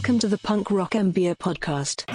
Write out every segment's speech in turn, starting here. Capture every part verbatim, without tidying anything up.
Welcome to the Punk Rock M B A podcast.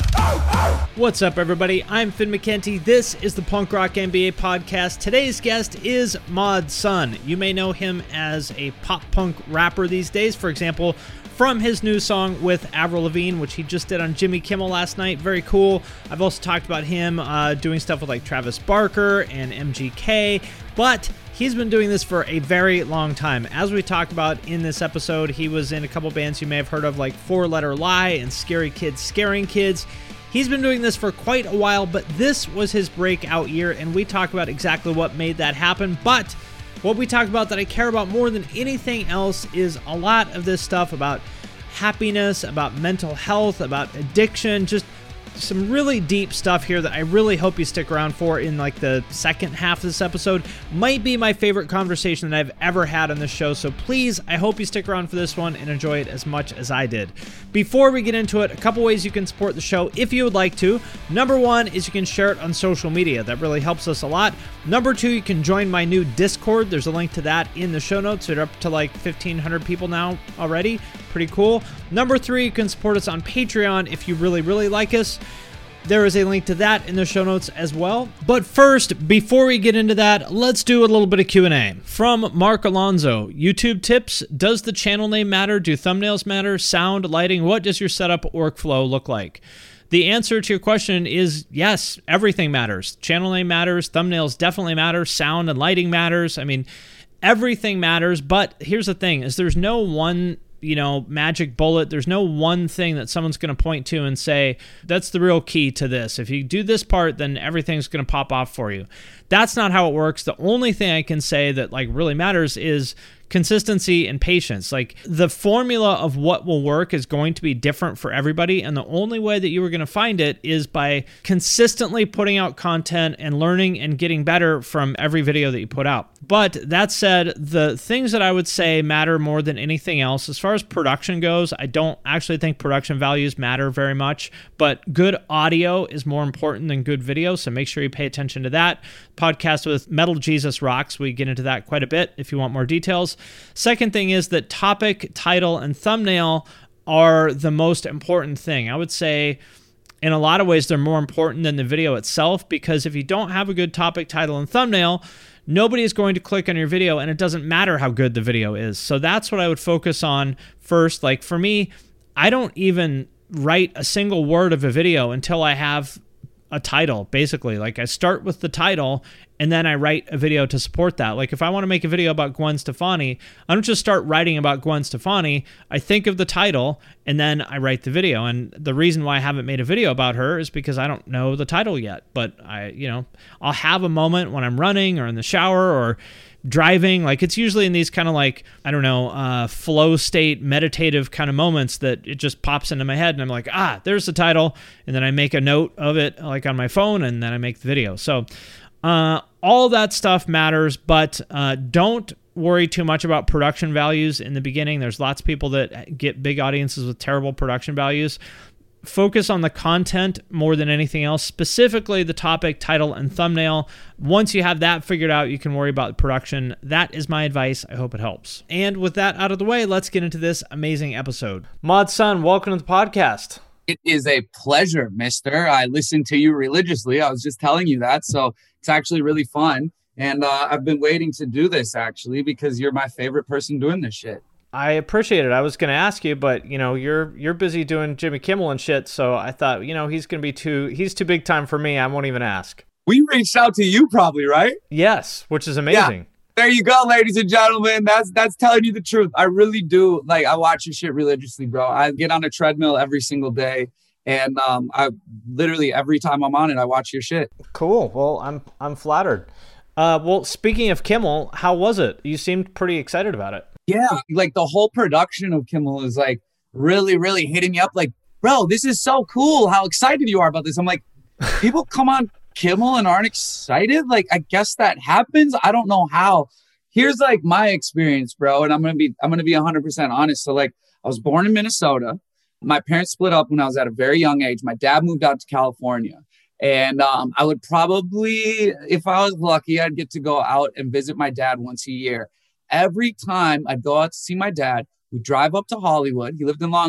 What's up, everybody? I'm Finn McKenty. This is the Punk Rock M B A podcast. Today's guest is Mod Sun. You may know him as a pop punk rapper these days, for example, from his new song with Avril Lavigne, which he just did on Jimmy Kimmel last night. Very cool. I've also talked about him uh, doing stuff with like Travis Barker and M G K, but he's been doing this for a very long time. As we talked about in this episode, he was in a couple bands you may have heard of, like Four Letter Lie and Scary Kids Scaring Kids. He's been doing this for quite a while, but this was his breakout year, and we talk about exactly what made that happen. But what we talk about that I care about more than anything else is a lot of this stuff about happiness, about mental health, about addiction, just some really deep stuff here that I really hope you stick around for in like the second half of this episode. Might be my favorite conversation that I've ever had on this show, so please, I hope you stick around for this one and enjoy it as much as I did. Before we get into it, a couple ways you can support the show if you would like to. Number one is you can share it on social media. That really helps us a lot. Number two, you can join my new Discord. There's a link to that in the show notes. We're up to like fifteen hundred people now already. Pretty cool. Number three, you can support us on Patreon if you really, really like us. There is a link to that in the show notes as well. But first, before we get into that, let's do a little bit of Q and A. From Mark Alonzo, YouTube tips. Does the channel name matter? Do thumbnails matter? Sound, lighting? What does your setup workflow look like? The answer to your question is yes, everything matters. Channel name matters. Thumbnails definitely matter. Sound and lighting matters. I mean, everything matters. But here's the thing, is there's no one you know, magic bullet. There's no one thing that someone's going to point to and say, that's the real key to this. If you do this part, then everything's going to pop off for you. That's not how it works. The only thing I can say that like really matters is consistency and patience. Like the formula of what will work is going to be different for everybody. And the only way that you are going to find it is by consistently putting out content and learning and getting better from every video that you put out. But that said, the things that I would say matter more than anything else, as far as production goes, I don't actually think production values matter very much, but good audio is more important than good video. So make sure you pay attention to that. Podcast with Metal Jesus Rocks. We get into that quite a bit if you want more details. Second thing is that topic, title, and thumbnail are the most important thing. I would say in a lot of ways they're more important than the video itself, because if you don't have a good topic, title, and thumbnail, nobody is going to click on your video, and it doesn't matter how good the video is. So that's what I would focus on first. Like for me, I don't even write a single word of a video until I have a title, basically. Like I start with the title and then I write a video to support that. Like if I want to make a video about Gwen Stefani, I don't just start writing about Gwen Stefani. I think of the title and then I write the video. And the reason why I haven't made a video about her is because I don't know the title yet. But I, you know, I'll have a moment when I'm running or in the shower or driving. Like it's usually in these kind of like, I don't know, uh, flow state, meditative kind of moments that it just pops into my head and I'm like, ah, there's the title. And then I make a note of it like on my phone and then I make the video. So uh, all that stuff matters, but uh, don't worry too much about production values in the beginning. There's lots of people that get big audiences with terrible production values. Focus on the content more than anything else, specifically the topic, title, and thumbnail. Once you have that figured out, you can worry about production. That is my advice. I hope it helps. And with that out of the way, let's get into this amazing episode. Mod Sun, welcome to the podcast. It is a pleasure, mister. I listen to you religiously. I was just telling you that. So it's actually really fun. And uh, I've been waiting to do this, actually, because you're my favorite person doing this shit. I appreciate it. I was going to ask you, but you know, you're you're busy doing Jimmy Kimmel and shit, so I thought, you know, he's going to be too he's too big time for me. I won't even ask. We reached out to you probably, right? Yes, which is amazing. Yeah. There you go, ladies and gentlemen. That's that's telling you the truth. I really do. Like, I watch your shit religiously, bro. I get on a treadmill every single day, and um, I literally every time I'm on it, I watch your shit. Cool. Well, I'm I'm flattered. Uh, well, speaking of Kimmel, how was it? You seemed pretty excited about it. Yeah, like the whole production of Kimmel is like really, really hitting me up. Like, bro, this is so cool. How excited you are about this. I'm like, people come on Kimmel and aren't excited. Like, I guess that happens. I don't know how. Here's like my experience, bro. And I'm going to be, I'm going to be one hundred percent honest. So like, I was born in Minnesota. My parents split up when I was at a very young age. My dad moved out to California. And um, I would probably, if I was lucky, I'd get to go out and visit my dad once a year. Every time I'd go out to see my dad, we'd drive up to Hollywood. He lived in Long Beach.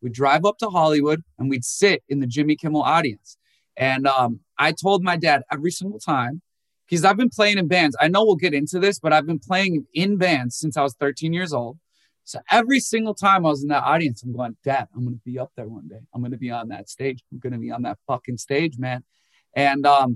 We'd drive up to Hollywood and we'd sit in the Jimmy Kimmel audience. And um, I told my dad every single time, because I've been playing in bands. I know we'll get into this, but I've been playing in bands since I was thirteen years old. So every single time I was in that audience, I'm going, Dad, I'm going to be up there one day. I'm going to be on that stage. I'm going to be on that fucking stage, man. And um,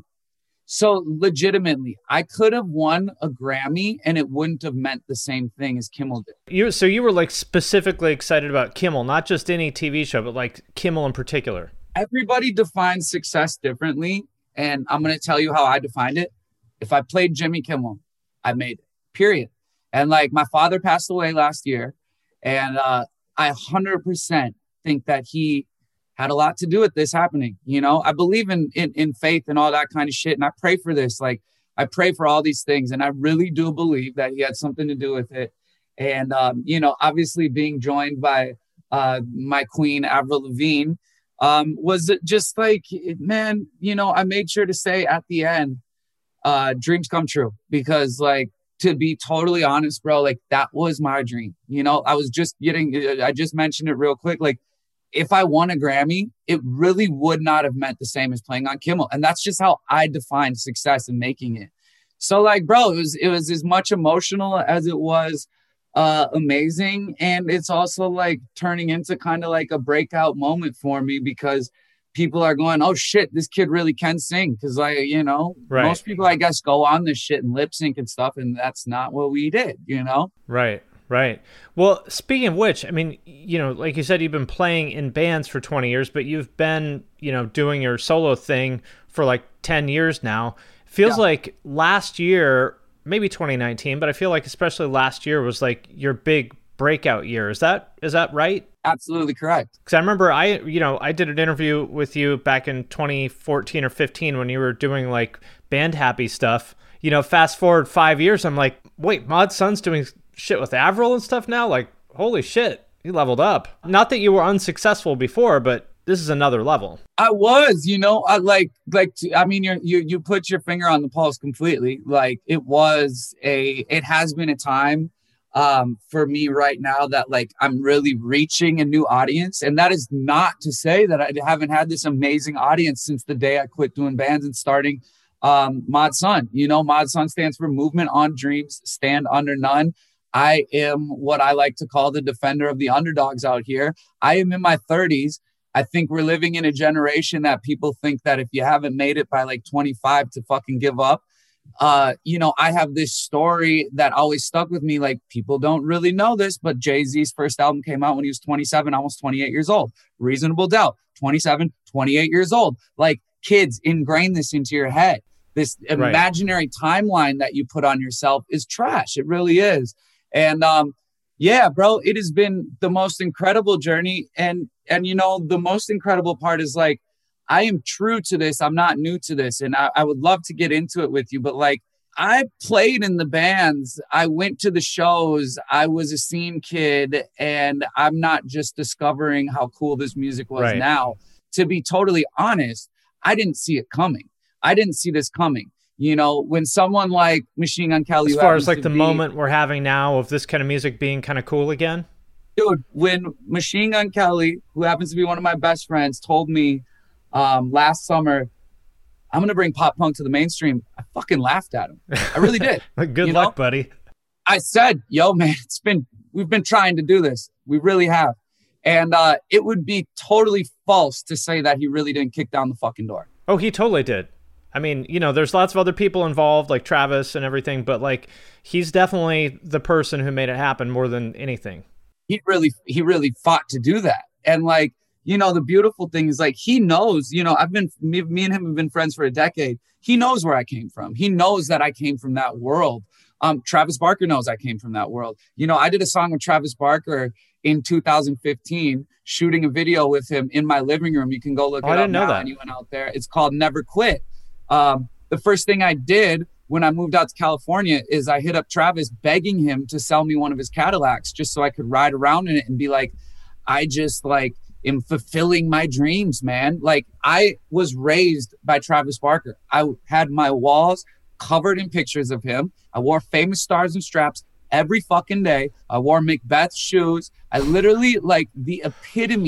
so legitimately, I could have won a Grammy and it wouldn't have meant the same thing as Kimmel did. You so you were like specifically excited about Kimmel, not just any T V show, but like Kimmel in particular. Everybody defines success differently. And I'm going to tell you how I defined it. If I played Jimmy Kimmel, I made it, period. And like my father passed away last year. And uh, I one hundred percent think that he had a lot to do with this happening. You know, I believe in, in, in faith and all that kind of shit. And I pray for this. Like I pray for all these things. And I really do believe that he had something to do with it. And, um, you know, obviously being joined by uh, my queen, Avril Lavigne, um, was just like, man, you know, I made sure to say at the end, uh, dreams come true, because like, to be totally honest, bro, like that was my dream. You know, I was just getting, I just mentioned it real quick. Like if I won a Grammy, it really would not have meant the same as playing on Kimmel. And that's just how I defined success in making it. So like, bro, it was, it was as much emotional as it was uh, amazing. And it's also like turning into kind of like a breakout moment for me, because people are going, oh shit, this kid really can sing. Because like, you know, right. Most people, I guess, go on this shit and lip sync and stuff. And that's not what we did, you know? Right. Right. Well, speaking of which, I mean, you know, like you said, you've been playing in bands for twenty years, but you've been, you know, doing your solo thing for like ten years now. Feels yeah. like last year, maybe twenty nineteen, but I feel like especially last year was like your big breakout year. Is that, is that right? Absolutely correct. Because I remember I, you know, I did an interview with you back in twenty fourteen or fifteen when you were doing like band happy stuff. You know, fast forward five years, I'm like, wait, Mod Sun's doing shit with Avril and stuff now? Like, holy shit, he leveled up. Not that you were unsuccessful before, but this is another level. I was, you know, I like, like, I mean, you you you put your finger on the pulse completely. Like it was a, it has been a time um, for me right now that like, I'm really reaching a new audience. And that is not to say that I haven't had this amazing audience since the day I quit doing bands and starting um, Mod Sun. You know, Mod Sun stands for Movement on Dreams, Stand Under None. I am what I like to call the defender of the underdogs out here. I am in my thirties. I think we're living in a generation that people think that if you haven't made it by like twenty-five to fucking give up. Uh, you know, I have this story that always stuck with me. Like people don't really know this, but Jay-Z's first album came out when he was twenty-seven, almost twenty-eight years old. Reasonable Doubt, twenty-seven, twenty-eight years old. Like kids ingrain this into your head. This imaginary right. timeline that you put on yourself is trash. It really is. And um, yeah, bro, it has been the most incredible journey. And, and, you know, the most incredible part is like, I am true to this. I'm not new to this. And I, I would love to get into it with you, but like I played in the bands. I went to the shows. I was a scene kid, and I'm not just discovering how cool this music was right. now. To be totally honest, I didn't see it coming. I didn't see this coming. You know, when someone like Machine Gun Kelly, as far as like the be, moment we're having now of this kind of music being kind of cool again, dude, when Machine Gun Kelly, who happens to be one of my best friends, told me um, last summer, I'm going to bring pop punk to the mainstream, I fucking laughed at him. I really did. Good luck, know? buddy. I said, yo, man, it's been, we've been trying to do this. We really have. And uh, it would be totally false to say that he really didn't kick down the fucking door. Oh, he totally did. I mean, you know, there's lots of other people involved, like Travis and everything, but like, he's definitely the person who made it happen more than anything. He really, he really fought to do that. And like, you know, the beautiful thing is like, he knows, you know, I've been, me, me and him have been friends for a decade. He knows where I came from. He knows that I came from that world. Um, Travis Barker knows I came from that world. You know, I did a song with Travis Barker in two thousand fifteen, shooting a video with him in my living room. You can go look oh, it I up didn't know now. that. Anyone out there. It's called Never Quit. Um, the first thing I did when I moved out to California is I hit up Travis begging him to sell me one of his Cadillacs just so I could ride around in it and be like, I just like am fulfilling my dreams, man. Like I was raised by Travis Barker. I had my walls covered in pictures of him. I wore Famous Stars and Straps every fucking day. I wore Macbeth shoes. I literally like the epitome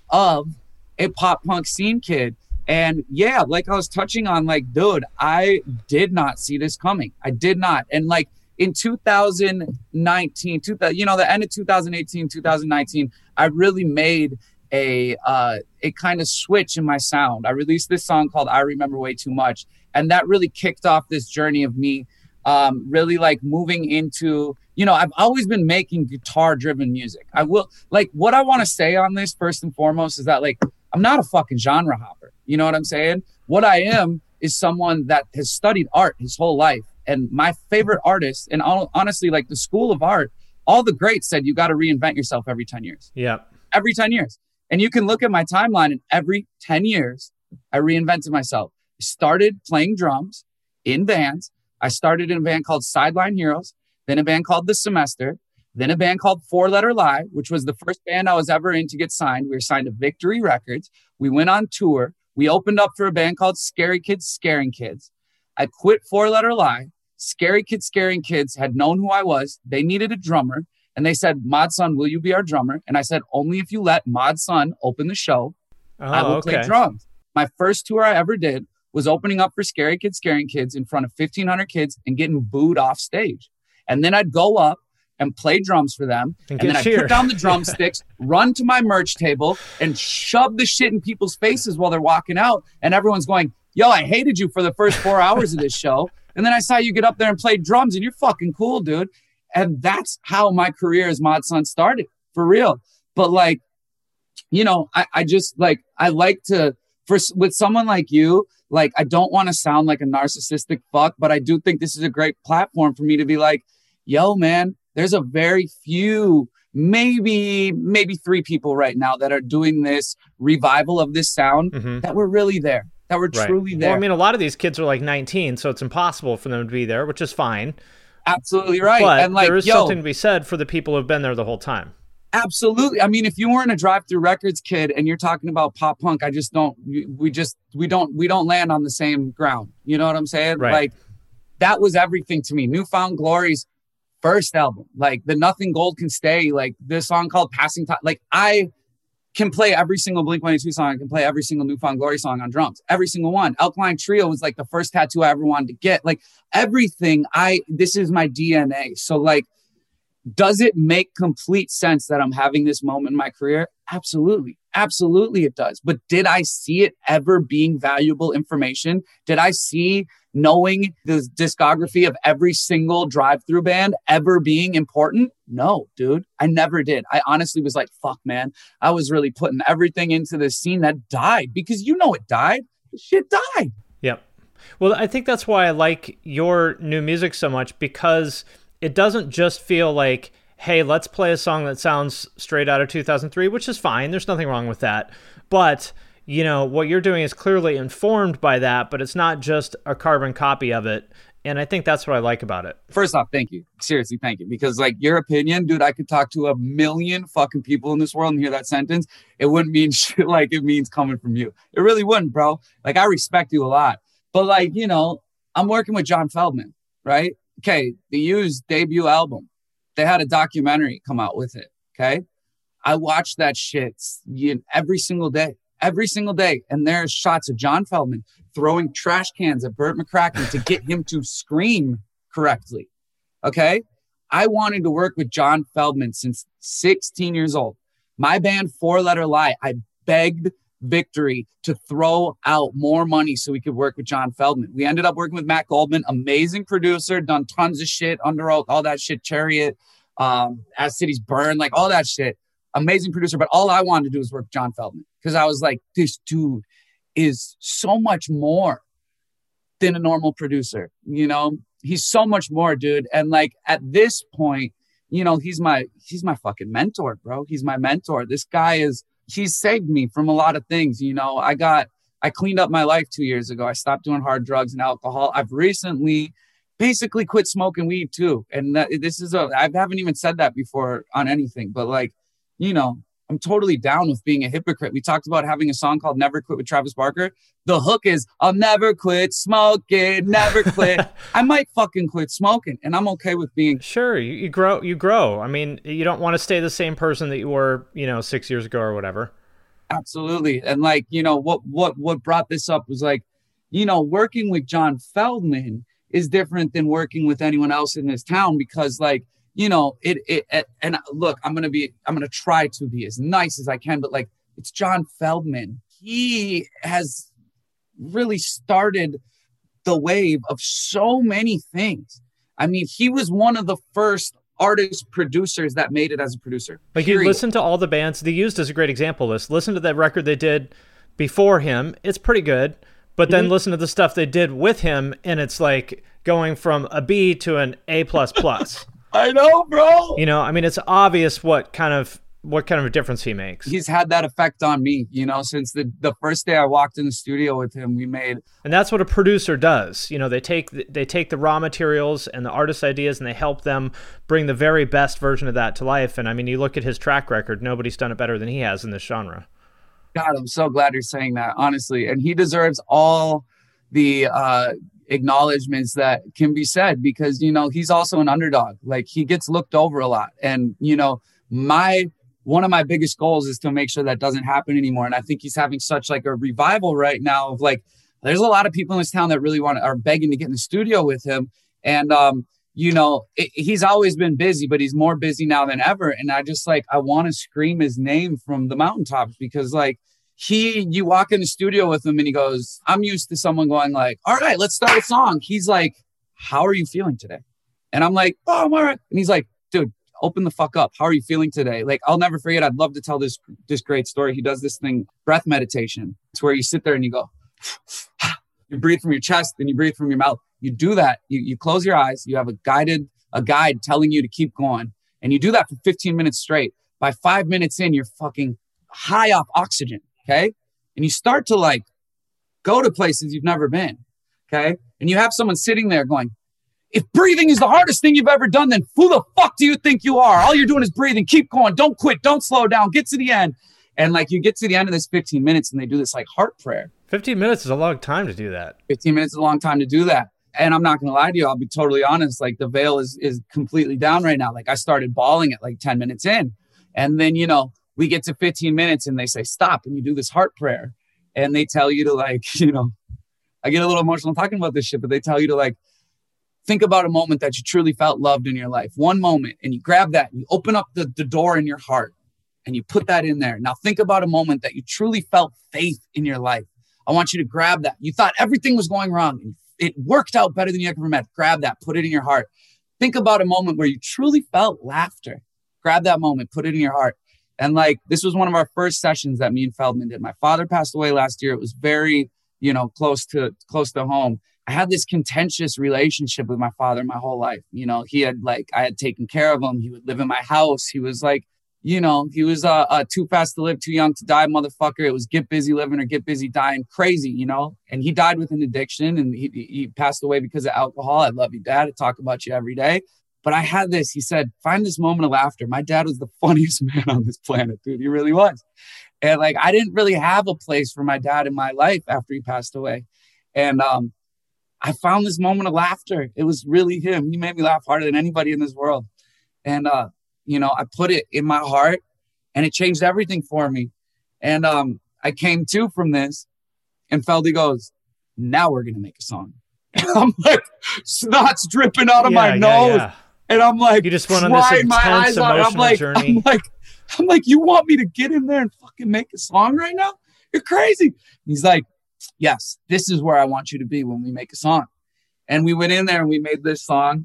of a pop punk scene kid. And yeah, like I was touching on, like, dude, I did not see this coming. I did not. And like in two thousand nineteen, two thousand, you know, the end of two thousand eighteen, two thousand nineteen, I really made a uh, a kind of switch in my sound. I released this song called I Remember Way Too Much. And that really kicked off this journey of me um, really like moving into, you know, I've always been making guitar driven music. I will, like, what I want to say on this first and foremost is that, like, I'm not a fucking genre hopper. You know what I'm saying? What I am is someone that has studied art his whole life. And my favorite artists, and honestly, like the school of art, all the greats said you got to reinvent yourself every ten years. Yeah. Every ten years. And you can look at my timeline, and every ten years, I reinvented myself. I started playing drums in bands. I started in a band called Sideline Heroes, then a band called The Semester, then a band called Four Letter Lie, which was the first band I was ever in to get signed. We were signed to Victory Records. We went on tour. We opened up for a band called Scary Kids Scaring Kids. I quit Four Letter Lie. Scary Kids Scaring Kids had known who I was. They needed a drummer. And they said, Mod Sun, will you be our drummer? And I said, only if you let Mod Sun open the show, oh, I will okay. play drums. My first tour I ever did was opening up for Scary Kids Scaring Kids in front of fifteen hundred kids and getting booed off stage. And then I'd go up and play drums for them. And, and then I'd cheer. put down the drumsticks, run to my merch table, and shove the shit in people's faces while they're walking out. And everyone's going, yo, I hated you for the first four hours of this show. And then I saw you get up there and play drums, and you're fucking cool, dude. And that's how my career as Mod Sun started, for real. But like, you know, I, I just like, I like to, for with someone like you, like, I don't want to sound like a narcissistic fuck, but I do think this is a great platform for me to be like, yo, man, there's a very few, maybe, maybe three people right now that are doing this revival of this sound mm-hmm. that were really there, that were right. truly there. Well, I mean, a lot of these kids are like nineteen, so it's impossible for them to be there, which is fine. Absolutely right. But and like, there is yo, something to be said for the people who have been there the whole time. Absolutely. I mean, if you weren't a Drive-Thru Records kid and you're talking about pop punk, I just don't, we just, we don't, we don't land on the same ground. You know what I'm saying? Right. Like, that was everything to me. New Found Glory's first album, like the Nothing Gold Can Stay, like this song called Passing Time. Like, I can play every single Blink one eighty-two song. I can play every single New Found Glory song on drums, every single one. Alkaline Trio was like the first tattoo I ever wanted to get. Like, everything, I, this is my D N A. So like, does it make complete sense that I'm having this moment in my career? Absolutely. Absolutely it does. But did I see it ever being valuable information? Did I see knowing the discography of every single Drive-Thru band ever being important? No, dude. I never did. I honestly was like, fuck, man. I was really putting everything into this scene that died, because you know it died. The shit died. Yep. Well, I think that's why I like your new music so much, because it doesn't just feel like, hey, let's play a song that sounds straight out of two thousand three, which is fine. There's nothing wrong with that. But, you know, what you're doing is clearly informed by that, but it's not just a carbon copy of it. And I think that's what I like about it. First off, thank you. Seriously, thank you. Because, like, your opinion, dude, I could talk to a million fucking people in this world and hear that sentence. It wouldn't mean shit like it means coming from you. It really wouldn't, bro. Like, I respect you a lot. But, like, you know, I'm working with John Feldmann, right? Okay, the Used debut album, they had a documentary come out with it, okay? I watched that shit every single day, every single day. And there's shots of John Feldmann throwing trash cans at Burt McCracken to get him to scream correctly, okay? I wanted to work with John Feldmann since sixteen years old. My band, Four Letter Lie, I begged Victory to throw out more money so we could work with John Feldmann. We ended up working with Matt Goldman, amazing producer, done tons of shit, Under Oath, all that shit, Chariot, um, As Cities Burn, like all that shit. Amazing producer, but all I wanted to do was work with John Feldmann, because I was like, this dude is so much more than a normal producer, you know? He's so much more, dude. And like, at this point, you know, he's my, he's my fucking mentor, bro. He's my mentor. This guy is, he's saved me from a lot of things. You know, I got, I cleaned up my life two years ago. I stopped doing hard drugs and alcohol. I've recently basically quit smoking weed too. And that, this is a, I haven't even said that before on anything, but like, you know, I'm totally down with being a hypocrite. We talked about having a song called Never Quit with Travis Barker. The hook is, I'll never quit smoking, never quit. I might fucking quit smoking, and I'm okay with being... Sure, you, you grow. You grow. I mean, you don't want to stay the same person that you were, you know, six years ago or whatever. Absolutely. And like, you know, what what what brought this up was like, you know, working with John Feldmann is different than working with anyone else in this town because like, you know, it it and look, I'm gonna be I'm gonna try to be as nice as I can, but like it's John Feldmann. He has really started the wave of so many things. I mean, he was one of the first artist producers that made it as a producer. Like period. You listen to all the bands they used as a great example of this. Listen to that record they did before him. It's pretty good. But then mm-hmm. listen to the stuff they did with him, and it's like going from a B to an A plus plus. I know, bro. You know, I mean, it's obvious what kind of what kind of a difference he makes. He's had that effect on me, you know, since the, the first day I walked in the studio with him, we made. And that's what a producer does. You know, they take the, they take the raw materials and the artist's ideas and they help them bring the very best version of that to life. And I mean, you look at his track record, nobody's done it better than he has in this genre. God, I'm so glad you're saying that, honestly. And he deserves all the uh, acknowledgments that can be said because, you know, he's also an underdog. Like he gets looked over a lot. And, you know, my one of my biggest goals is to make sure that doesn't happen anymore. And I think he's having such like a revival right now of like, there's a lot of people in this town that really want to, are begging to get in the studio with him. And, um, you know, it, he's always been busy, but he's more busy now than ever. And I just like, I want to scream his name from the mountaintops because like he, you walk in the studio with him and he goes, I'm used to someone going like, all right, let's start a song. He's like, how are you feeling today? And I'm like, oh, I'm all right. And he's like, dude, open the fuck up. How are you feeling today? Like, I'll never forget. I'd love to tell this, this great story. He does this thing, breath meditation. It's where you sit there and you go, you breathe from your chest, then you breathe from your mouth. You do that. You, you close your eyes. You have a guided, a guide telling you to keep going. And you do that for fifteen minutes straight. By five minutes in, you're fucking high off oxygen. Okay. And you start to like go to places you've never been. Okay. And you have someone sitting there going, if breathing is the hardest thing you've ever done, then who the fuck do you think you are? All you're doing is breathing. Keep going. Don't quit. Don't slow down. Get to the end. And like you get to the end of this fifteen minutes and they do this like heart prayer. fifteen minutes is a long time to do that. fifteen minutes is a long time to do that. And I'm not going to lie to you. I'll be totally honest. Like the veil is, is completely down right now. Like I started bawling at like ten minutes in. And then, you know, we get to fifteen minutes and they say, stop. And you do this heart prayer. And they tell you to like, you know, I get a little emotional talking about this shit, but they tell you to like, think about a moment that you truly felt loved in your life. One moment. And you grab that and you open up the, the door in your heart and you put that in there. Now think about a moment that you truly felt faith in your life. I want you to grab that. You thought everything was going wrong. And it worked out better than you ever met. Grab that, put it in your heart. Think about a moment where you truly felt laughter. Grab that moment, put it in your heart. And like, this was one of our first sessions that me and Feldmann did. My father passed away last year. It was very, you know, close to, close to home. I had this contentious relationship with my father my whole life. You know, he had like, I had taken care of him. He would live in my house. He was like, you know, he was uh, uh, too fast to live, too young to die, motherfucker. It was get busy living or get busy dying. Crazy, you know? And he died with an addiction and he, he passed away because of alcohol. I love you, Dad. I talk about you every day. But I had this, he said, find this moment of laughter. My dad was the funniest man on this planet, dude. He really was. And like, I didn't really have a place for my dad in my life after he passed away. And, um, I found this moment of laughter. It was really him. He made me laugh harder than anybody in this world. And, uh, you know, I put it in my heart and it changed everything for me. And um, I came to from this and Feldy goes, now we're going to make a song. And I'm like, snot's dripping out of yeah, my yeah, nose. Yeah. And I'm like, you just went on this intense emotional I'm like, journey. I'm like, I'm like, you want me to get in there and fucking make a song right now? You're crazy. He's like, yes, this is where I want you to be when we make a song. And we went in there and we made this song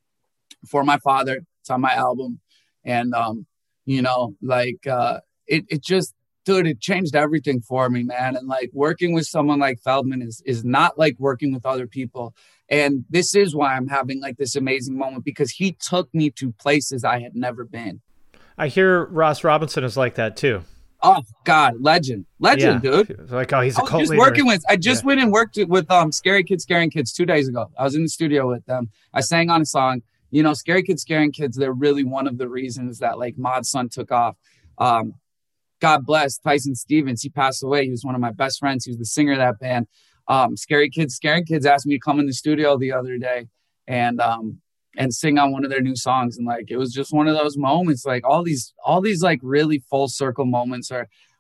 for my father. It's on my album. And, um, you know, like, uh, it, it just, dude, it changed everything for me, man. And like working with someone like Feldmann is, is not like working with other people. And this is why I'm having like this amazing moment because he took me to places I had never been. I hear Ross Robinson is like that too. Oh God, legend, legend, yeah. dude. Like, oh, he's a I was cult just leader. working with. I just yeah. went and worked with um Scary Kids Scaring Kids two days ago. I was in the studio with them. I sang on a song. You know, Scary Kids Scaring Kids. They're really one of the reasons that like Mod Sun took off. Um, God bless Tyson Stevens. He passed away. He was one of my best friends. He was the singer of that band. Um, Scary Kids Scaring Kids asked me to come in the studio the other day and um and sing on one of their new songs. And like it was just one of those moments. Like all these all these like really full circle moments are.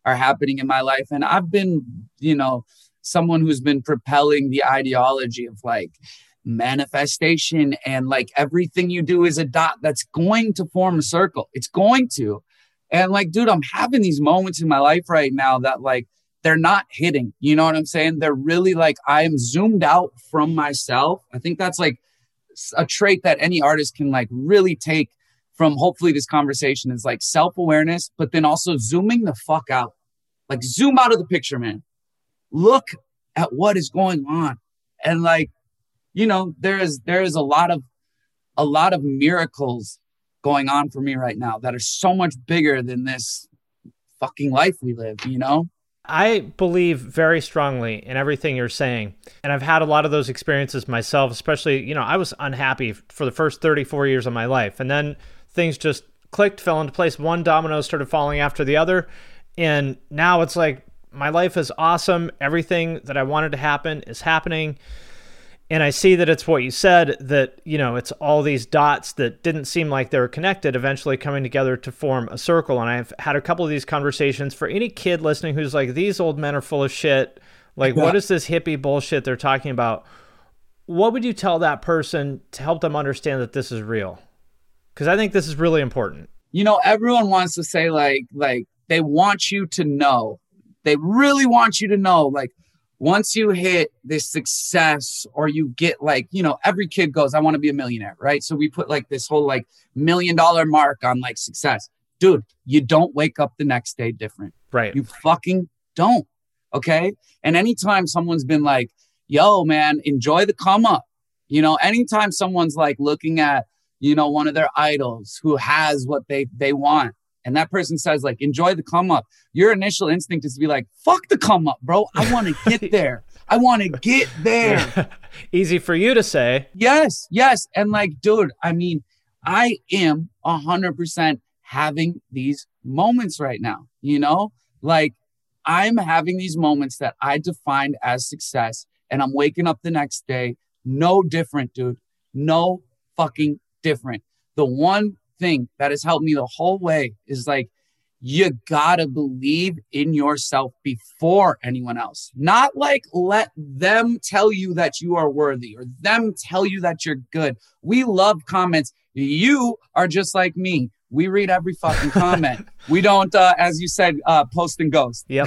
are happening in my life. And I've been, you know, someone who's been propelling the ideology of like manifestation and like everything you do is a dot that's going to form a circle. It's going to. And like, dude, I'm having these moments in my life right now that like, they're not hitting, you know what I'm saying? They're really like, I am zoomed out from myself. I think that's like a trait that any artist can like really take from hopefully this conversation is like self-awareness, but then also zooming the fuck out. Like zoom out of the picture, man. Look at what is going on. And like, you know, there is, there is a lot of, a lot of miracles going on for me right now that are so much bigger than this fucking life we live, you know? I believe very strongly in everything you're saying. And I've had a lot of those experiences myself, especially, you know, I was unhappy for the first thirty-four years of my life. And then things just clicked, fell into place. One domino started falling after the other. And now it's like, my life is awesome. Everything that I wanted to happen is happening. And I see that it's what you said, that, you know, it's all these dots that didn't seem like they were connected, eventually coming together to form a circle. And I've had a couple of these conversations. For any kid listening who's like, these old men are full of shit, like, what is this hippie bullshit they're talking about? What would you tell that person to help them understand that this is real? Because I think this is really important. You know, everyone wants to say like, like they want you to know. They really want you to know, like, once you hit this success or you get like, you know, every kid goes, I want to be a millionaire, right? So we put like this whole like million dollar mark on like success. Dude, you don't wake up the next day different. Right. You fucking don't. Okay. And anytime someone's been like, yo, man, enjoy the come up. You know, anytime someone's like looking at, you know, one of their idols who has what they, they want. And that person says like, enjoy the come up. Your initial instinct is to be like, fuck the come up, bro. I want to get there. I want to get there. Easy for you to say. Yes. Yes. And like, dude, I mean, I am a hundred percent having these moments right now, you know, like I'm having these moments that I defined as success and I'm waking up the next day. No different, dude. No fucking different. The one thing that has helped me the whole way is like, you gotta believe in yourself before anyone else. Not like let them tell you that you are worthy or them tell you that you're good. We love comments. You are just like me. We read every fucking comment. We don't, uh, as you said, uh, post and ghost. Yep.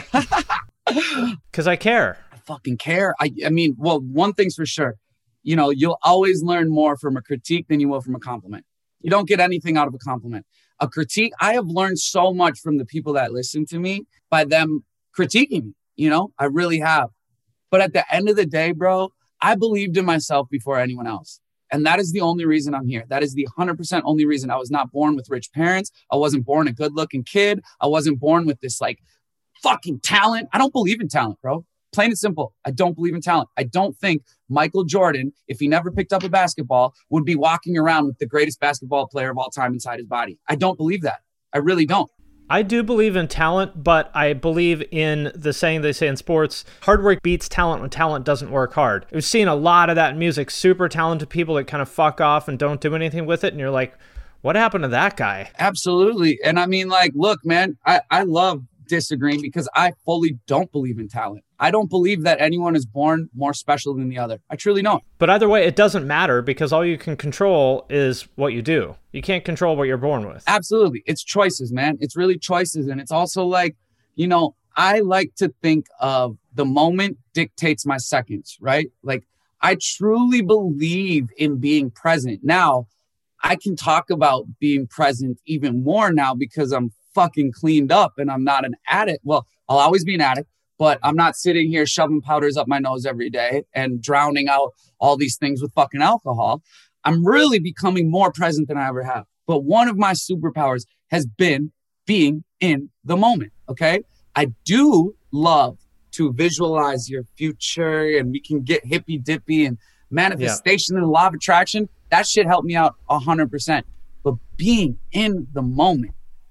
Because I care. I fucking care. I, I mean, well, one thing's for sure. You know, you'll always learn more from a critique than you will from a compliment. You don't get anything out of a compliment. A critique, I have learned so much from the people that listen to me by them critiquing me. You know, I really have. But at the end of the day, bro, I believed in myself before anyone else. And that is the only reason I'm here. That is the one hundred percent only reason. I was not born with rich parents. I wasn't born a good looking kid. I wasn't born with this like fucking talent. I don't believe in talent, bro. Plain and simple. I don't believe in talent. I don't think Michael Jordan, if he never picked up a basketball, would be walking around with the greatest basketball player of all time inside his body. I don't believe that. I really don't. I do believe in talent, but I believe in the saying they say in sports, hard work beats talent when talent doesn't work hard. We've seen a lot of that in music, super talented people that kind of fuck off and don't do anything with it. And you're like, what happened to that guy? Absolutely. And I mean, like, look, man, I, I love disagreeing because I fully don't believe in talent. I don't believe that anyone is born more special than the other. I truly don't. But either way, it doesn't matter because all you can control is what you do. You can't control what you're born with. Absolutely. It's choices, man. It's really choices. And it's also like, you know, I like to think of the moment dictates my seconds, right? Like I truly believe in being present. Now, I can talk about being present even more now because I'm fucking cleaned up and I'm not an addict. Well, I'll always be an addict, but I'm not sitting here shoving powders up my nose every day and drowning out all these things with fucking alcohol. I'm really becoming more present than I ever have. But one of my superpowers has been being in the moment. Okay. I do love to visualize your future and we can get hippy dippy and manifestation yeah. and law of attraction. That shit helped me out a hundred percent. But being in the moment,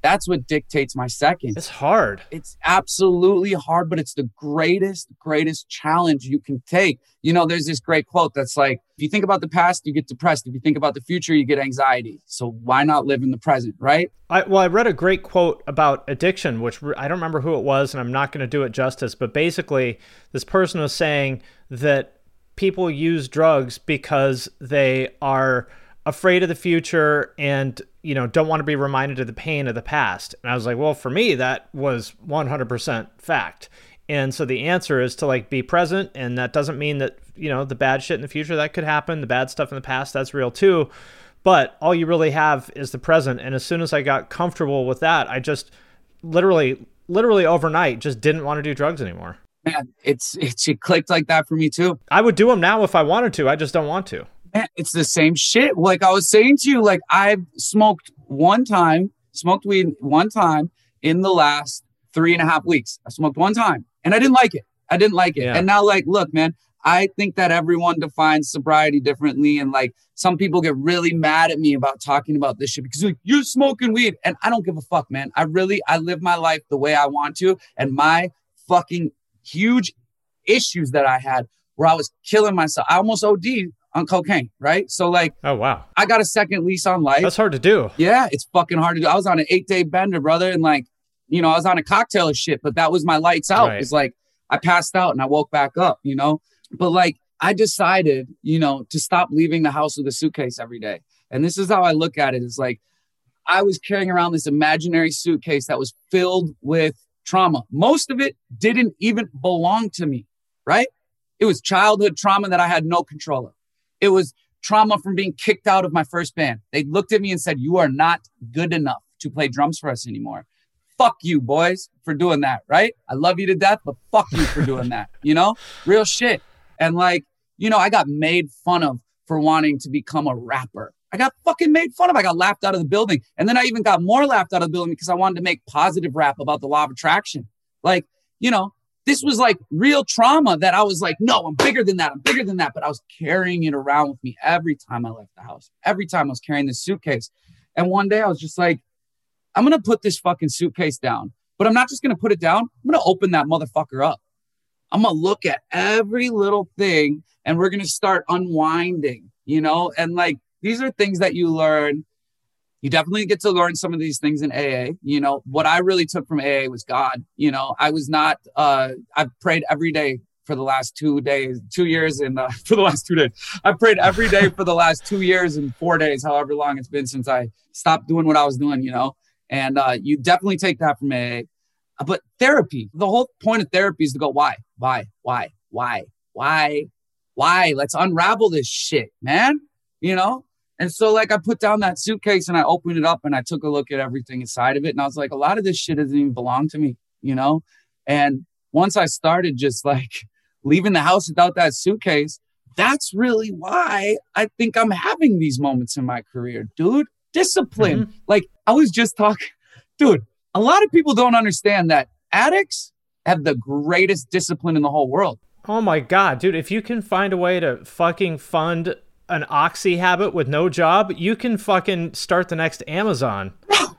That's what dictates my seconds. It's hard. It's absolutely hard, but it's the greatest, greatest challenge you can take. You know, there's this great quote that's like, if you think about the past, you get depressed. If you think about the future, you get anxiety. So why not live in the present, right? I, well, I read a great quote about addiction, which I don't remember who it was, and I'm not going to do it justice. But basically, this person was saying that people use drugs because they are afraid of the future and, you know, don't want to be reminded of the pain of the past. And I was like, well, for me, that was one hundred percent fact. And so the answer is to like be present. And that doesn't mean that, you know, the bad shit in the future that could happen, the bad stuff in the past, that's real too. But all you really have is the present. And as soon as I got comfortable with that, I just literally, literally overnight just didn't want to do drugs anymore. Man, it's, it's, it clicked like that for me too. I would do them now if I wanted to. I just don't want to. Man, it's the same shit. Like I was saying to you, like I've smoked one time, smoked weed one time in the last three and a half weeks. I smoked one time and I didn't like it. I didn't like it. Yeah. And now like, look, man, I think that everyone defines sobriety differently. And like some people get really mad at me about talking about this shit because like, you're smoking weed. And I don't give a fuck, man. I really, I live my life the way I want to. And my fucking huge issues that I had where I was killing myself. I almost O D'd on cocaine, right? So like, oh, wow. I got a second lease on life. That's hard to do. Yeah, it's fucking hard to do. I was on an eight day bender, brother. And like, you know, I was on a cocktail of shit, but that was my lights out. Right. It's like, I passed out and I woke back up, you know? But like, I decided, you know, to stop leaving the house with a suitcase every day. And this is how I look at it. It's like, I was carrying around this imaginary suitcase that was filled with trauma. Most of it didn't even belong to me, right? It was childhood trauma that I had no control of. It was trauma from being kicked out of my first band. They looked at me and said, you are not good enough to play drums for us anymore. Fuck you, boys, for doing that, right? I love you to death, but fuck you for doing that, you know? Real shit. And like, you know, I got made fun of for wanting to become a rapper. I got fucking made fun of. I got laughed out of the building. And then I even got more laughed out of the building because I wanted to make positive rap about the law of attraction. Like, you know, this was like real trauma that I was like, no, I'm bigger than that. I'm bigger than that. But I was carrying it around with me every time I left the house. Every time I was carrying this suitcase. And one day I was just like, I'm going to put this fucking suitcase down. But I'm not just going to put it down. I'm going to open that motherfucker up. I'm going to look at every little thing and we're going to start unwinding, you know? And like, these are things that you learn. You definitely get to learn some of these things in A A. You know, what I really took from A A was God. You know, I was not, uh, I've prayed every day for the last two days, two years and uh, for the last two days. I've prayed every day for the last two years and four days, however long it's been since I stopped doing what I was doing, you know? And uh, you definitely take that from A A. But therapy, the whole point of therapy is to go, why, why, why, why, why, why? Let's unravel this shit, man. You know? And so like I put down that suitcase and I opened it up and I took a look at everything inside of it. And I was like, a lot of this shit doesn't even belong to me, you know? And once I started just like leaving the house without that suitcase, that's really why I think I'm having these moments in my career, dude. Discipline. Mm-hmm. Like I was just talking, dude, a lot of people don't understand that addicts have the greatest discipline in the whole world. Oh my God, dude, if you can find a way to fucking fund an oxy habit with no job, you can fucking start the next Amazon.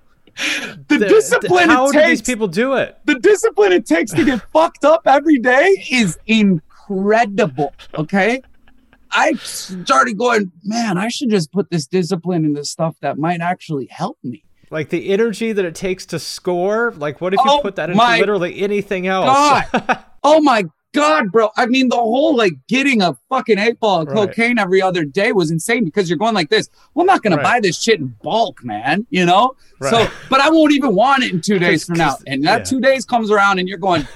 the, the discipline the, how it do takes, these people do it? The discipline it takes to get fucked up every day is incredible. Okay. I started going, man, I should just put this discipline into stuff that might actually help me. Like the energy that it takes to score. Like what if you oh put that into literally anything else? God. Oh my God, bro. I mean, the whole like getting a fucking eight ball of right. cocaine every other day was insane because you're going like this. Well, I'm not going right. to buy this shit in bulk, man. You know? Right. So, but I won't even want it in two days from now. And that yeah. two days comes around and you're going,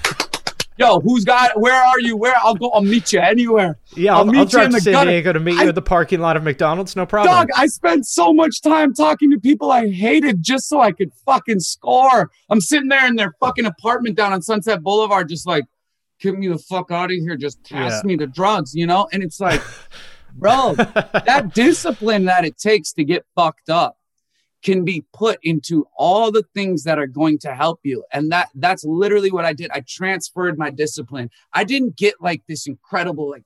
yo, who's got, where are you? Where? I'll go, I'll meet you anywhere. Yeah, I'll, I'll meet I'll drive you in to the San gutter. Diego to meet I, you at the parking lot of McDonald's. No problem. Dog, I spent so much time talking to people I hated just so I could fucking score. I'm sitting there in their fucking apartment down on Sunset Boulevard, just like, get me the fuck out of here. Just pass yeah. me the drugs, you know? And it's like, bro, that discipline that it takes to get fucked up can be put into all the things that are going to help you. And that that's literally what I did. I transferred my discipline. I didn't get like this incredible, like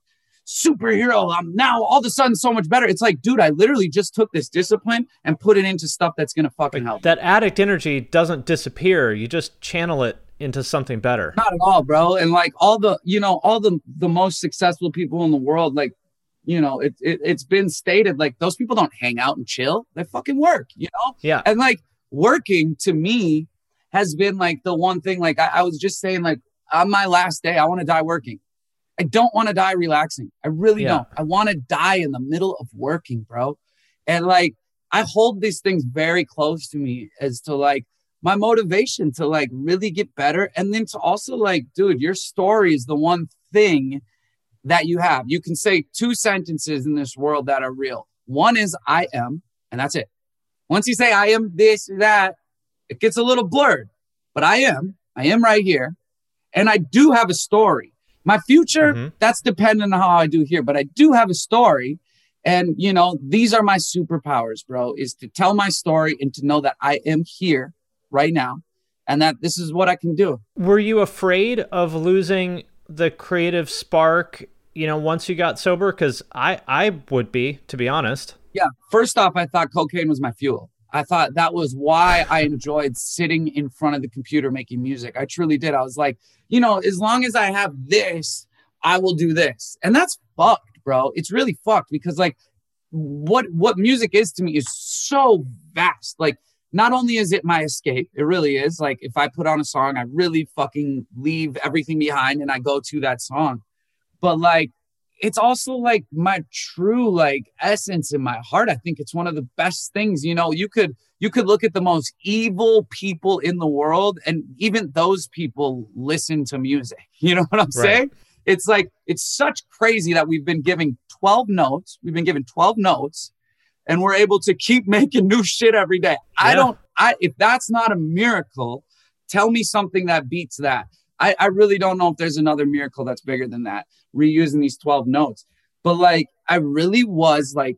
superhero. I'm now all of a sudden so much better. It's like, dude, I literally just took this discipline and put it into stuff that's going to fucking like, help. That addict energy doesn't disappear. You just channel it into something better. Not at all, bro. And like all the, you know, all the, the most successful people in the world, like, you know, it, it, it's been stated, like those people don't hang out and chill. They fucking work, you know? Yeah. And like working to me has been like the one thing, like I, I was just saying, like on my last day, I want to die working. I don't want to die relaxing. I really Yeah. don't. I want to die in the middle of working, bro. And like, I hold these things very close to me as to like my motivation to like really get better. And then to also like, dude, your story is the one thing that you have. You can say two sentences in this world that are real. One is I am, and that's it. Once you say I am this, that, it gets a little blurred, but I am, I am right here. And I do have a story. My future, mm-hmm. that's dependent on how I do here, but I do have a story. And, you know, these are my superpowers, bro, is to tell my story and to know that I am here right now and that this is what I can do. Were you afraid of losing the creative spark, you know, once you got sober? Because I, I would be, to be honest. Yeah. First off, I thought cocaine was my fuel. I thought that was why I enjoyed sitting in front of the computer making music. I truly did. I was like, you know, as long as I have this, I will do this. And that's fucked, bro. It's really fucked because like what, what music is to me is so vast. Like not only is it my escape, it really is. Like if I put on a song, I really fucking leave everything behind and I go to that song. But like, it's also like my true like essence in my heart. I think it's one of the best things, you know, you could, you could look at the most evil people in the world and even those people listen to music. You know what I'm Right. saying? It's like, it's such crazy that we've been giving twelve notes. We've been given twelve notes and we're able to keep making new shit every day. Yeah. I don't, I, if that's not a miracle, tell me something that beats that. I, I really don't know if there's another miracle that's bigger than that, reusing these twelve notes. But like, I really was like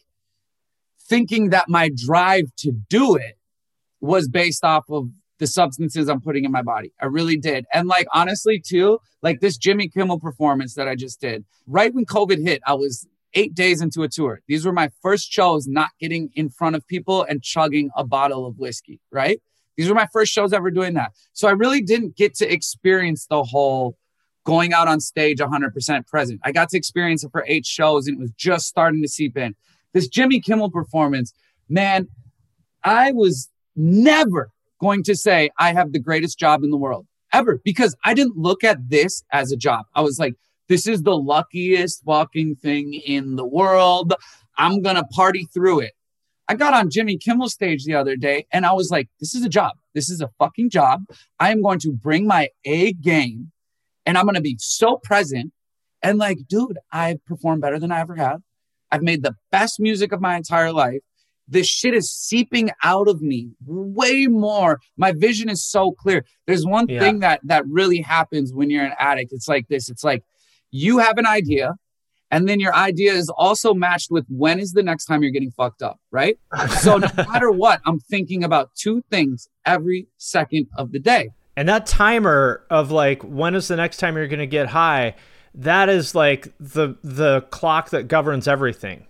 thinking that my drive to do it was based off of the substances I'm putting in my body. I really did. And like, honestly too, like this Jimmy Kimmel performance that I just did, right when COVID hit, I was eight days into a tour. These were my first shows not getting in front of people and chugging a bottle of whiskey, right? These were my first shows ever doing that. So I really didn't get to experience the whole going out on stage one hundred percent present. I got to experience it for eight shows and it was just starting to seep in. This Jimmy Kimmel performance, man, I was never going to say I have the greatest job in the world, ever, because I didn't look at this as a job. I was like, this is the luckiest fucking thing in the world. I'm going to party through it. I got on Jimmy Kimmel's stage the other day and I was like, this is a job. This is a fucking job. I am going to bring my A game and I'm going to be so present. And like, dude, I've performed better than I ever have. I've made the best music of my entire life. This shit is seeping out of me way more. My vision is so clear. There's one Yeah. thing that that really happens when you're an addict. It's like this. It's like you have an idea. And then your idea is also matched with when is the next time you're getting fucked up, right? So no matter what, I'm thinking about two things every second of the day. And that timer of like, when is the next time you're going to get high? That is like the the clock that governs everything.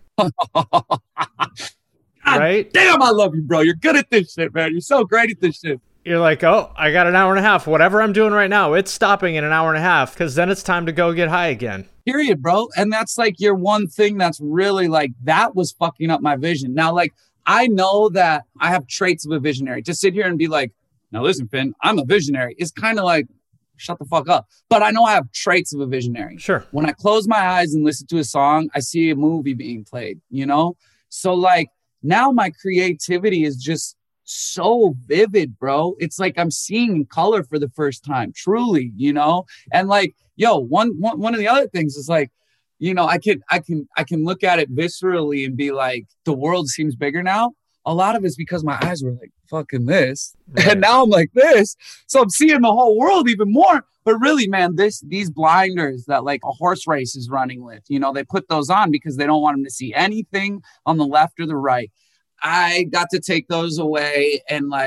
Right? Damn, I love you, bro. You're good at this shit, man. You're so great at this shit. You're like, oh, I got an hour and a half. Whatever I'm doing right now, it's stopping in an hour and a half because then it's time to go get high again. Period, bro. And that's like your one thing that's really like, that was fucking up my vision. Now, like, I know that I have traits of a visionary. To sit here and be like, now listen, Finn, I'm a visionary. It's kind of like, shut the fuck up. But I know I have traits of a visionary. Sure. When I close my eyes and listen to a song, I see a movie being played, you know? So like now my creativity is just so vivid, bro. It's like I'm seeing color for the first time, truly, you know? And like, yo, one, one, one of the other things is like, you know, I can, I can, I can look at it viscerally and be like, the world seems bigger now. A lot of it's because my eyes were like, fucking this. Right. And now I'm like this. So I'm seeing the whole world even more. But really, man, this, these blinders that like a horse race is running with, you know, they put those on because they don't want them to see anything on the left or the right. I got to take those away and like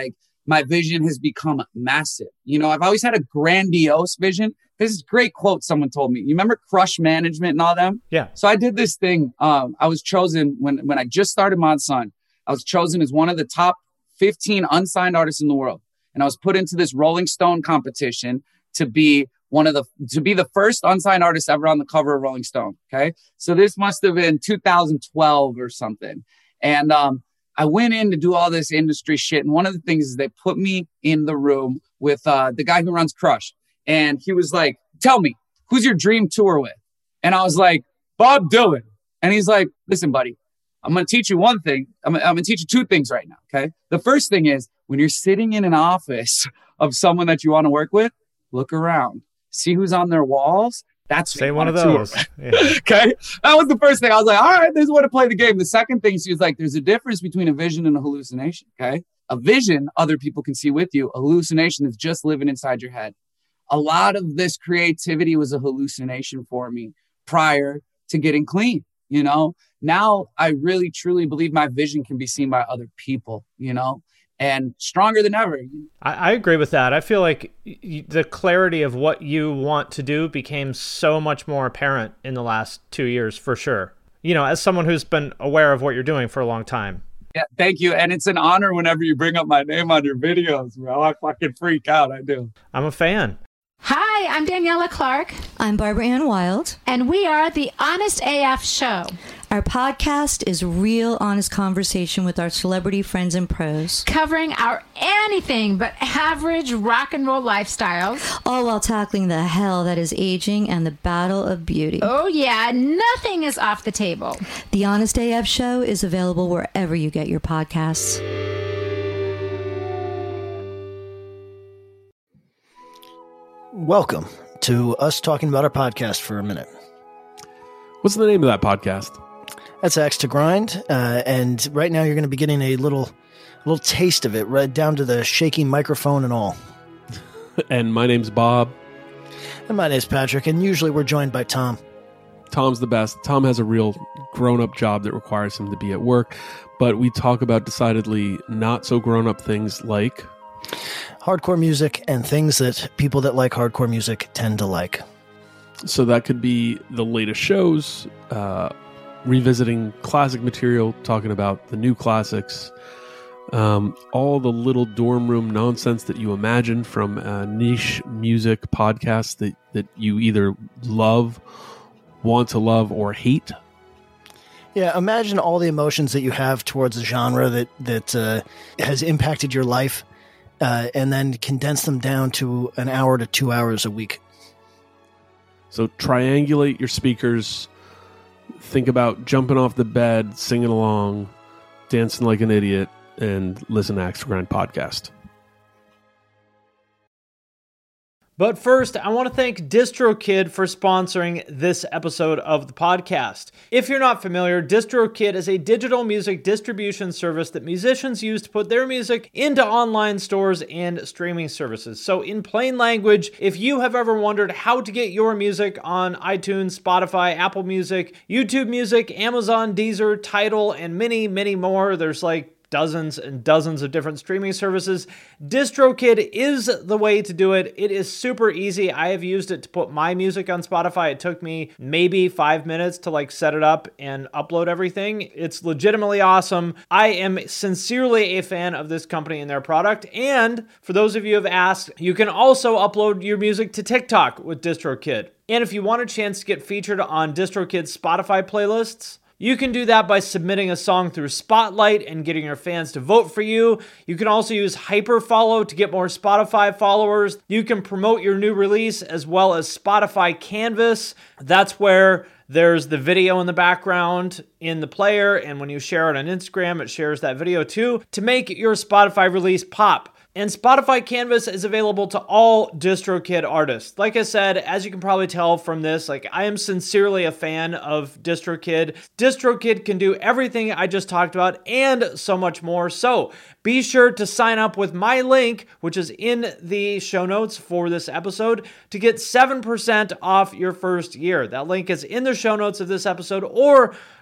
my vision has become massive. You know, I've always had a grandiose vision. This is a great quote someone told me. You remember Crush Management and all them? Yeah. So I did this thing. Um, I was chosen when, when I just started Mod Sun. I was chosen as one of the top fifteen unsigned artists in the world. And I was put into this Rolling Stone competition to be one of the, to be the first unsigned artist ever on the cover of Rolling Stone. Okay. So this must have been two thousand twelve or something. And, um, I went in to do all this industry shit. And one of the things is they put me in the room with, uh, the guy who runs Crush. And he was like, tell me, who's your dream tour with? And I was like, Bob Dylan. And he's like, listen, buddy, I'm going to teach you one thing. I'm, I'm going to teach you two things right now. Okay. The first thing is when you're sitting in an office of someone that you want to work with, look around, see who's on their walls. That's Say one of those. Yeah. Okay. That was the first thing. I was like, all right, this is way to play the game. The second thing, she was like, there's a difference between a vision and a hallucination. Okay. A vision, other people can see with you. A hallucination is just living inside your head. A lot of this creativity was a hallucination for me prior to getting clean. You know, now I really, truly believe my vision can be seen by other people, you know, and stronger than ever. I, I agree with that. I feel like y- the clarity of what you want to do became so much more apparent in the last two years, for sure. You know, as someone who's been aware of what you're doing for a long time. Yeah, thank you. And it's an honor whenever you bring up my name on your videos, bro. I fucking freak out. I do. I'm a fan. Hi, I'm Daniela Clark. I'm Barbara Ann Wild. And we are the Honest A F Show. Our podcast is real honest conversation with our celebrity friends and pros. Covering our anything but average rock and roll lifestyles. All while tackling the hell that is aging and the battle of beauty. Oh yeah, nothing is off the table. The Honest A F Show is available wherever you get your podcasts. Welcome to us talking about our podcast for a minute. What's the name of that podcast? That's Axe to Grind, uh, and right now you're going to be getting a little, little taste of it, right down to the shaky microphone and all. And my name's Bob. And my name's Patrick, and usually we're joined by Tom. Tom's the best. Tom has a real grown-up job that requires him to be at work, but we talk about decidedly not so grown-up things like hardcore music and things that people that like hardcore music tend to like. So that could be the latest shows, uh, revisiting classic material, talking about the new classics, um, all the little dorm room nonsense that you imagine from a niche music podcasts that, that you either love, want to love, or hate. Yeah, imagine all the emotions that you have towards a genre that, that uh, has impacted your life, uh, and then condense them down to an hour to two hours a week. So triangulate your speakers, think about jumping off the bed, singing along, dancing like an idiot, and listen to Axe to Grind podcast. But first, I want to thank DistroKid for sponsoring this episode of the podcast. If you're not familiar, DistroKid is a digital music distribution service that musicians use to put their music into online stores and streaming services. So in plain language, if you have ever wondered how to get your music on iTunes, Spotify, Apple Music, YouTube Music, Amazon, Deezer, Tidal, and many, many more, there's like dozens and dozens of different streaming services. DistroKid is the way to do it. It is super easy. I have used it to put my music on Spotify. It took me maybe five minutes to like set it up and upload everything. It's legitimately awesome. I am sincerely a fan of this company and their product. And for those of you who have asked, you can also upload your music to TikTok with DistroKid. And if you want a chance to get featured on DistroKid's Spotify playlists, you can do that by submitting a song through Spotlight and getting your fans to vote for you. You can also use Hyperfollow to get more Spotify followers. You can promote your new release as well as Spotify Canvas. That's where there's the video in the background in the player, and when you share it on Instagram, it shares that video too to make your Spotify release pop. And Spotify Canvas is available to all DistroKid artists. Like I said, as you can probably tell from this, like I am sincerely a fan of DistroKid. DistroKid can do everything I just talked about and so much more. So be sure to sign up with my link, which is in the show notes for this episode, to get seven percent off your first year. That link is in the show notes of this episode, or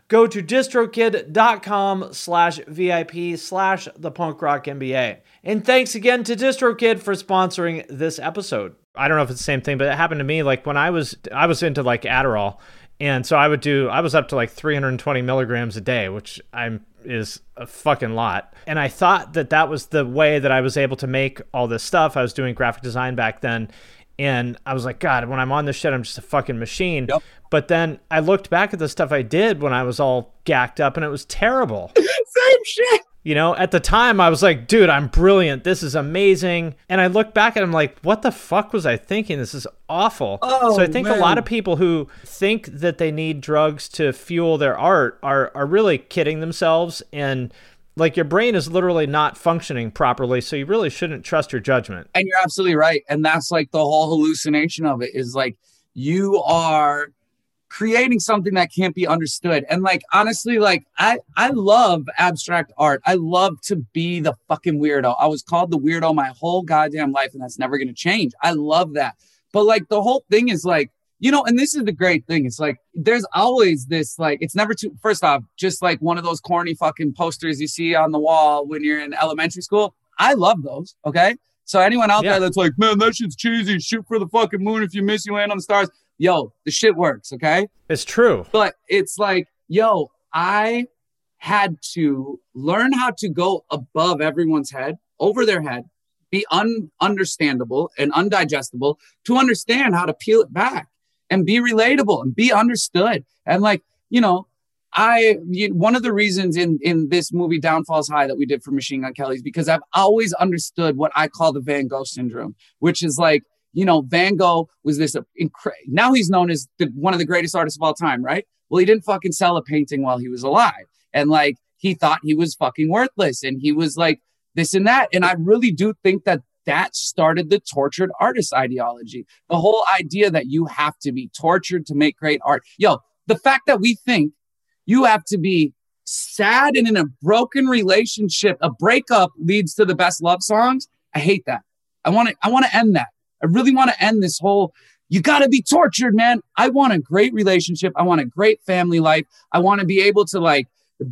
go to distrokid.com slash VIP slash the punk rock M B A. And thanks again to DistroKid for sponsoring this episode. I don't know if it's the same thing, but it happened to me. Like when I was, I was into like Adderall. And so I would do, I was up to like three hundred twenty milligrams a day, which I'm, is a fucking lot. And I thought that that was the way that I was able to make all this stuff. I was doing graphic design back then. And I was like, God, when I'm on this shit, I'm just a fucking machine. Yep. But then I looked back at the stuff I did when I was all gacked up and it was terrible. Same shit. You know, at the time I was like, dude, I'm brilliant. This is amazing. And I look back at it, I'm like, what the fuck was I thinking? This is awful. Oh, so I think man. a lot of people who think that they need drugs to fuel their art are, are really kidding themselves. And like your brain is literally not functioning properly. So you really shouldn't trust your judgment. And you're absolutely right. And that's like the whole hallucination of it is like you are creating something that can't be understood. And like, honestly, like I, I love abstract art. I love to be the fucking weirdo. I was called the weirdo my whole goddamn life, and that's never going to change. I love that. But like the whole thing is like, you know, and this is the great thing. It's like, there's always this, like, it's never too, first off, just like one of those corny fucking posters you see on the wall when you're in elementary school. I love those. Okay. So anyone out Yeah. there that's like, man, that shit's cheesy. Shoot for the fucking moon. If you miss, you land on the stars. Yo, the shit works. Okay. It's true. But it's like, yo, I had to learn how to go above everyone's head, over their head, be un- understandable and undigestible to understand how to peel it back and be relatable and be understood. And like, you know, I, you, one of the reasons in, in this movie Downfalls High that we did for Machine Gun Kelly is because I've always understood what I call the Van Gogh syndrome, which is like, you know, Van Gogh was this, incre- now he's known as the, one of the greatest artists of all time, right? Well, he didn't fucking sell a painting while he was alive. And like, he thought he was fucking worthless and he was like this and that. And I really do think that that started the tortured artist ideology. The whole idea that you have to be tortured to make great art. Yo, the fact that we think you have to be sad and in a broken relationship, a breakup leads to the best love songs. I hate that. I want to, I want to end that. I really want to end this whole, you got to be tortured, man. I want a great relationship. I want a great family life. I want to be able to like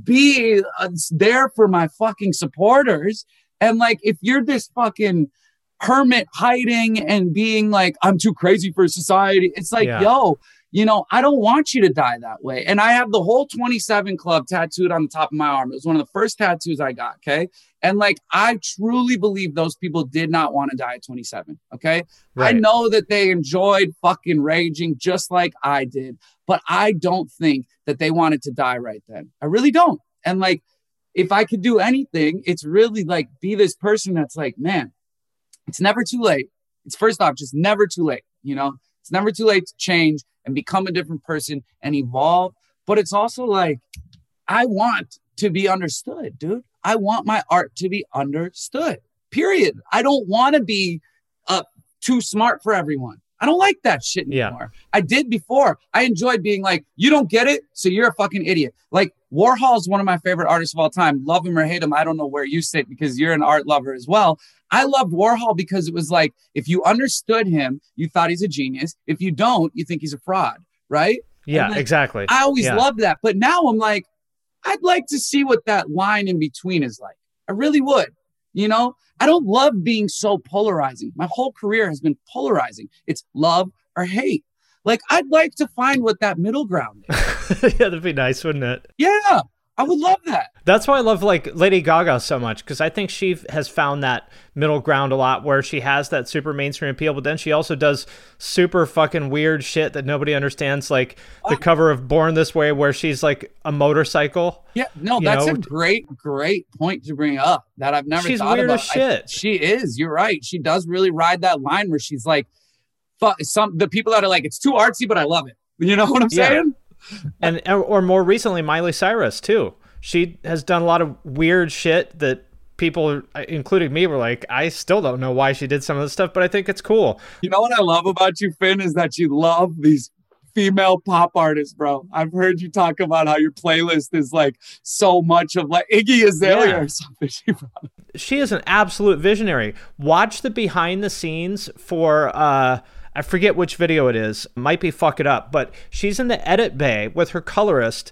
be uh, there for my fucking supporters. And like, if you're this fucking hermit hiding and being like, I'm too crazy for society. It's like, Yeah. yo, you know, I don't want you to die that way. And I have the whole twenty-seven Club tattooed on the top of my arm. It was one of the first tattoos I got. Okay. And like, I truly believe those people did not want to die at twenty-seven. Okay. Right. I know that they enjoyed fucking raging just like I did, but I don't think that they wanted to die right then. I really don't. And like, if I could do anything, it's really like be this person that's like, man, it's never too late. It's first off, just never too late. You know, it's never too late to change and become a different person and evolve. But it's also like, I want to be understood, dude. I want my art to be understood, period. I don't want to be uh, too smart for everyone. I don't like that shit anymore. Yeah. I did before. I enjoyed being like, you don't get it, so you're a fucking idiot. Like Warhol's one of my favorite artists of all time. Love him or hate him, I don't know where you sit because you're an art lover as well. I loved Warhol because it was like, if you understood him, you thought he's a genius. If you don't, you think he's a fraud, right? Yeah, like, exactly. I always yeah. loved that. But now I'm like, I'd like to see what that line in between is like. I really would. You know, I don't love being so polarizing. My whole career has been polarizing. It's love or hate. Like, I'd like to find what that middle ground is. Yeah, that'd be nice, wouldn't it? Yeah, I would love that. That's why I love like Lady Gaga so much, because I think she has found that middle ground a lot where she has that super mainstream appeal, but then she also does super fucking weird shit that nobody understands, like the cover of Born This Way where she's like a motorcycle. Yeah, no, you that's know? a great, great point to bring up that I've never She's thought weird about. as shit. I, she is. You're right. She does really ride that line where she's like, fuck, some the people that are like, it's too artsy, but I love it. You know what I'm Yeah. saying? And or more recently, Miley Cyrus too. She has done a lot of weird shit that people, including me, were like, I still don't know why she did some of this stuff, but I think it's cool. You know what I love about you, Finn, is that you love these female pop artists, bro. I've heard you talk about how your playlist is like so much of like Iggy Azalea Yeah. or something. She is an absolute visionary. Watch the behind the scenes for, uh, I forget which video it is. Might be Fuck It Up, but she's in the edit bay with her colorist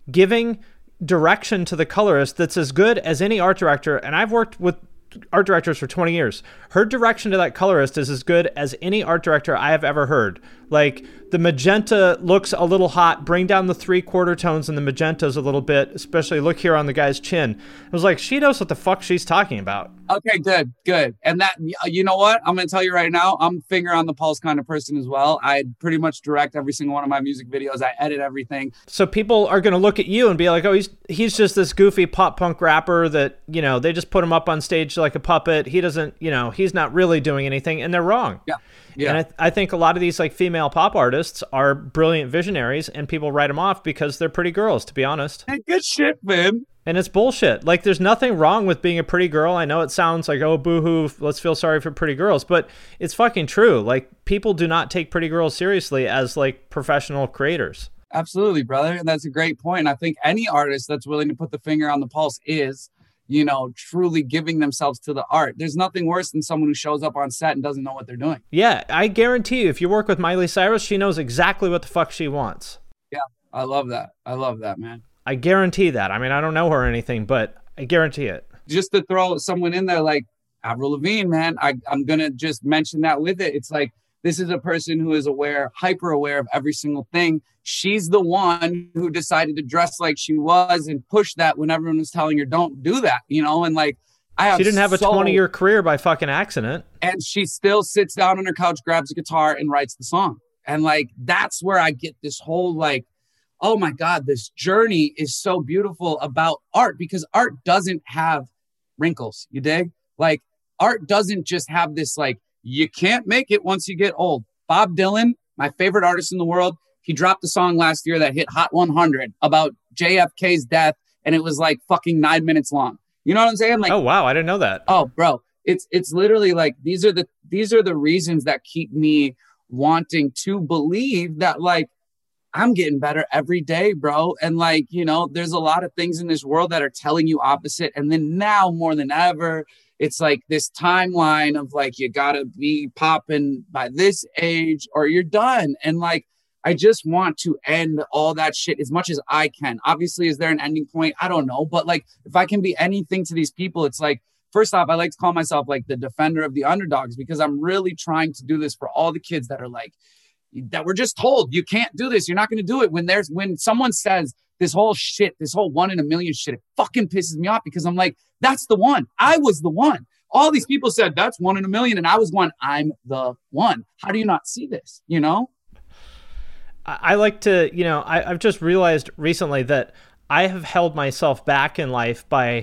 giving direction to the colorist that's as good as any art director. And I've worked with art directors for twenty years. Her direction to that colorist is as good as any art director I have ever heard. Like, the magenta looks a little hot, bring down the three quarter tones in the magentas a little bit, especially look here on the guy's chin. I was like, she knows what the fuck she's talking about. Okay, good, good. And that, you know what? I'm going to tell you right now, I'm finger on the pulse kind of person as well. I pretty much direct every single one of my music videos. I edit everything. So people are going to look at you and be like, oh, he's he's just this goofy pop punk rapper that, you know, they just put him up on stage like a puppet. He doesn't, you know, he's not really doing anything, and they're wrong. Yeah. Yeah. And I, th- I think a lot of these like female pop artists are brilliant visionaries, and people write them off because they're pretty girls, to be honest. Hey, good shit, man. And it's bullshit. Like, there's nothing wrong with being a pretty girl. I know it sounds like, oh, boo-hoo, let's feel sorry for pretty girls, but it's fucking true. Like, people do not take pretty girls seriously as like professional creators. Absolutely, brother. And that's a great point. And I think any artist that's willing to put the finger on the pulse is, you know, truly giving themselves to the art. There's nothing worse than someone who shows up on set and doesn't know what they're doing. Yeah, I guarantee you, if you work with Miley Cyrus, she knows exactly what the fuck she wants. Yeah, I love that. I love that, man. I guarantee that. I mean, I don't know her or anything, but I guarantee it. Just to throw someone in there like Avril Lavigne, man, I, I'm going to just mention that with it. It's like, this is a person who is aware, hyper aware of every single thing. She's the one who decided to dress like she was and push that when everyone was telling her, don't do that, you know? And like, I have She didn't have so, a twenty year career by fucking accident. And she still sits down on her couch, grabs a guitar and writes the song. And like, that's where I get this whole like, oh my God, this journey is so beautiful about art, because art doesn't have wrinkles. You dig? Like, art doesn't just have this, like, you can't make it once you get old. Bob Dylan, my favorite artist in the world, he dropped a song last year that hit Hot one hundred about J F K's death, and it was like fucking nine minutes long. You know what I'm saying? Like, oh wow, I didn't know that. Oh, bro, it's it's literally like these are the these are the reasons that keep me wanting to believe that, like, I'm getting better every day, bro. And like, you know, there's a lot of things in this world that are telling you opposite. And then now more than ever, it's like this timeline of like, you gotta be popping by this age or you're done. And like, I just want to end all that shit as much as I can. Obviously, is there an ending point? I don't know. But like, if I can be anything to these people, it's like, first off, I like to call myself like the defender of the underdogs, because I'm really trying to do this for all the kids that are like, that were just told, you can't do this. You're not going to do it. When there's, when someone says this whole shit, this whole one in a million shit, it fucking pisses me off, because I'm like, that's the one. I was the one. All these people said that's one in a million. And I was one. I'm the one. How do you not see this? You know? I like to, you know, I, I've just realized recently that I have held myself back in life by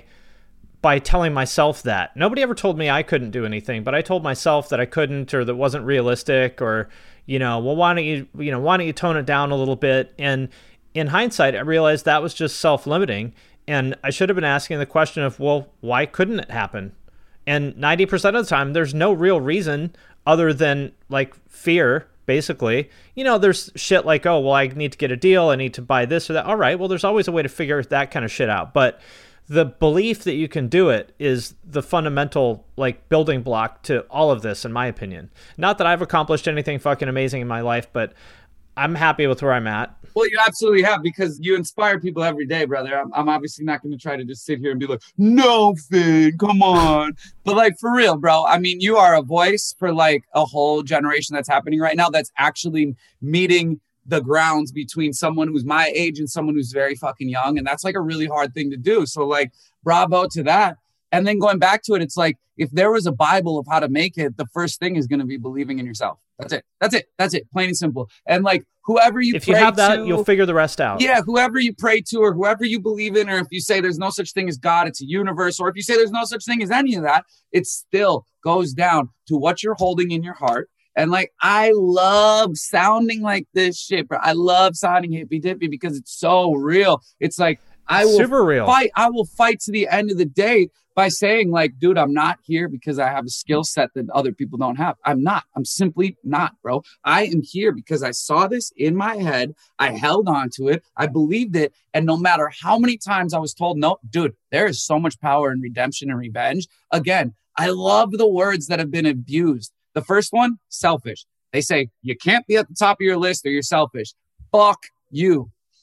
by telling myself that. Nobody ever told me I couldn't do anything, but I told myself that I couldn't, or that wasn't realistic, or, you know, well, why don't you, you know, why don't you tone it down a little bit? And in hindsight, I realized that was just self-limiting, and I should have been asking the question of, well, why couldn't it happen? And ninety percent of the time, there's no real reason other than like fear. Basically, you know, there's shit like, oh, well, I need to get a deal. I need to buy this or that. All right. Well, there's always a way to figure that kind of shit out. But the belief that you can do it is the fundamental like building block to all of this, in my opinion. Not that I've accomplished anything fucking amazing in my life, but I'm happy with where I'm at. Well, you absolutely have, because you inspire people every day, brother. I'm, I'm obviously not going to try to just sit here and be like, no, Finn, come on. But like, for real, bro. I mean, you are a voice for like a whole generation that's happening right now that's actually meeting the grounds between someone who's my age and someone who's very fucking young. And that's like a really hard thing to do. So like, bravo to that. And then going back to it, it's like, if there was a Bible of how to make it, the first thing is going to be believing in yourself. That's it. That's it. That's it. Plain and simple. And like, whoever you if pray you have that, to, you'll figure the rest out. Yeah, whoever you pray to, or whoever you believe in, or if you say there's no such thing as God, it's a universe, or if you say there's no such thing as any of that, it still goes down to what you're holding in your heart. And like, I love sounding like this shit, bro. I love sounding hippy dippy because it's so real. It's like, I will super real. fight. I will fight to the end of the day by saying like, dude, I'm not here because I have a skill set that other people don't have. I'm not. I'm simply not, bro. I am here because I saw this in my head. I held on to it. I believed it. And no matter how many times I was told, no, dude, there is so much power in redemption and revenge. Again, I love the words that have been abused. The first one, selfish. They say, you can't be at the top of your list or you're selfish. Fuck you.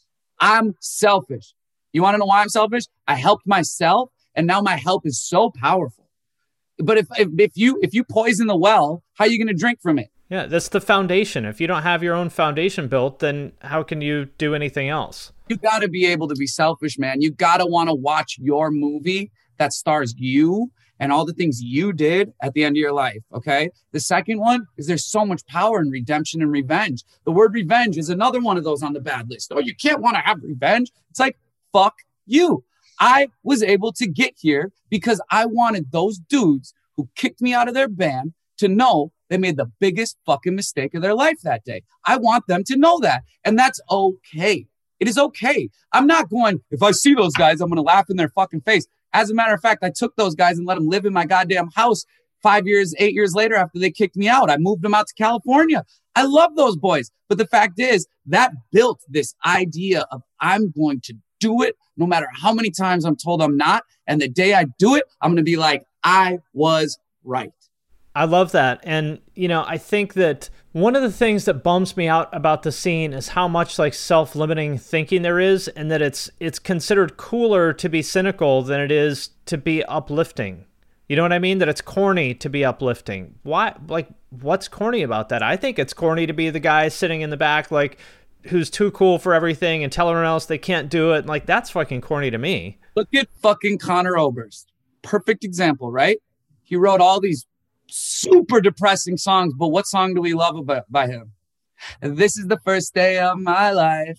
I'm selfish. You want to know why I'm selfish? I helped myself, and now my help is so powerful. But if if, if you if you poison the well, how are you going to drink from it? Yeah, that's the foundation. If you don't have your own foundation built, then how can you do anything else? You got to be able to be selfish, man. You got to want to watch your movie that stars you and all the things you did at the end of your life, okay? The second one is there's so much power in redemption and revenge. The word revenge is another one of those on the bad list. Oh, you can't want to have revenge. It's like, fuck you. I was able to get here because I wanted those dudes who kicked me out of their band to know they made the biggest fucking mistake of their life that day. I want them to know that. And that's okay. It is okay. I'm not going, if I see those guys, I'm going to laugh in their fucking face. As a matter of fact, I took those guys and let them live in my goddamn house five years, eight years later after they kicked me out. I moved them out to California. I love those boys. But the fact is, that built this idea of I'm going to do it no matter how many times I'm told I'm not. And the day I do it, I'm going to be like, I was right. I love that. And, you know, I think that one of the things that bums me out about the scene is how much like self-limiting thinking there is, and that it's it's considered cooler to be cynical than it is to be uplifting. You know what I mean? That it's corny to be uplifting. Why? Like, what's corny about that? I think it's corny to be the guy sitting in the back, like, who's too cool for everything and tell everyone else they can't do it. Like, that's fucking corny to me. Look at fucking Conor Oberst. Perfect example, right? He wrote all these super depressing songs, but what song do we love about by him? This is the first day of my life.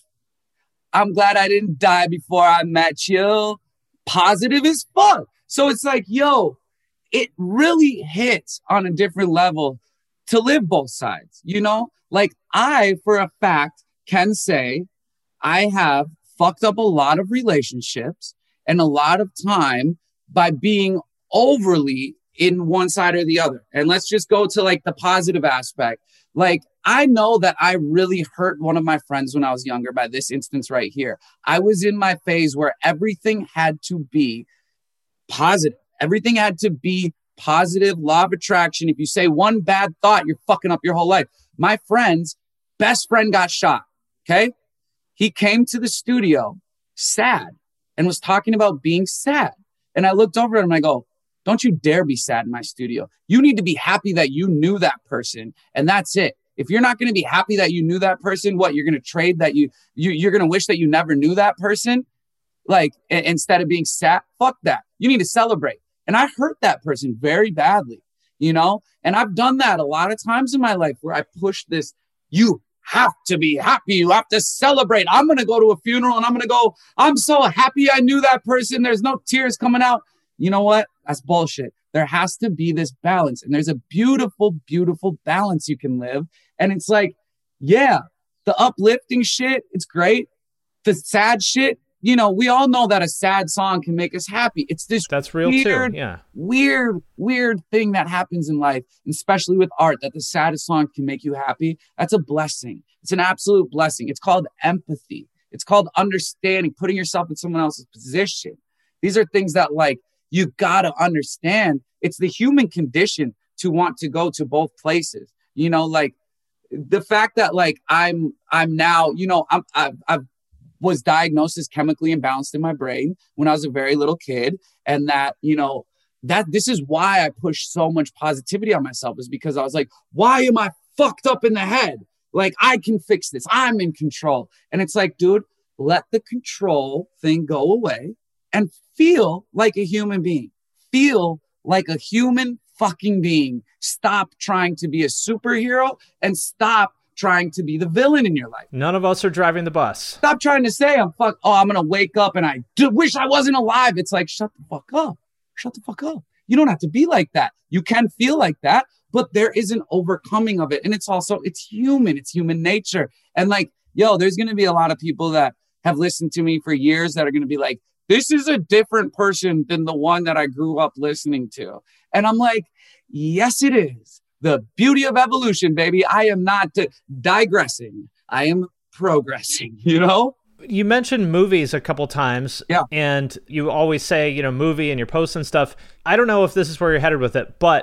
I'm glad I didn't die before I met you. Positive as fuck. So it's like, yo, it really hits on a different level to live both sides, you know? Like, I, for a fact, can say I have fucked up a lot of relationships and a lot of time by being overly in one side or the other. And let's just go to like the positive aspect. Like, I know that I really hurt one of my friends when I was younger by this instance right here. I was in my phase where everything had to be positive. Everything had to be positive, law of attraction. If you say one bad thought, you're fucking up your whole life. My friend's best friend got shot. Okay. He came to the studio sad and was talking about being sad. And I looked over at him and I go, don't you dare be sad in my studio. You need to be happy that you knew that person. And that's it. If you're not going to be happy that you knew that person, what, you're going to trade that you, you you're going to wish that you never knew that person? Like, a- instead of being sad, fuck that. You need to celebrate. And I hurt that person very badly, you know? And I've done that a lot of times in my life where I push this, you have to be happy. You have to celebrate. I'm going to go to a funeral and I'm going to go, I'm so happy I knew that person. There's no tears coming out. You know what? That's bullshit. There has to be this balance. And there's a beautiful, beautiful balance you can live. And it's like, yeah, the uplifting shit, it's great. The sad shit, you know, we all know that a sad song can make us happy. It's this That's real weird, too. Yeah. weird, weird thing that happens in life, especially with art, that the saddest song can make you happy. That's a blessing. It's an absolute blessing. It's called empathy. It's called understanding, putting yourself in someone else's position. These are things that, like, you got to understand. It's the human condition to want to go to both places. You know, like the fact that like I'm I'm now, you know, I'm I've, I've was diagnosed as chemically imbalanced in my brain when I was a very little kid. And that, you know, that this is why I push so much positivity on myself, is because I was like, why am I fucked up in the head? Like, I can fix this. I'm in control. And it's like, dude, let the control thing go away and feel like a human being. Feel like a human fucking being. Stop trying to be a superhero and stop trying to be the villain in your life. None of us are driving the bus. Stop trying to say, I'm fuck. Oh, I'm going to wake up and I do wish I wasn't alive. It's like, shut the fuck up. Shut the fuck up. You don't have to be like that. You can feel like that, but there is an overcoming of it. And it's also, it's human. It's human nature. And like, yo, there's going to be a lot of people that have listened to me for years that are going to be like, this is a different person than the one that I grew up listening to. And I'm like, yes, it is. The beauty of evolution, baby. I am not uh, digressing. I am progressing, you know? You mentioned movies a couple times. Yeah. And you always say, you know, movie in your posts and stuff. I don't know if this is where you're headed with it, but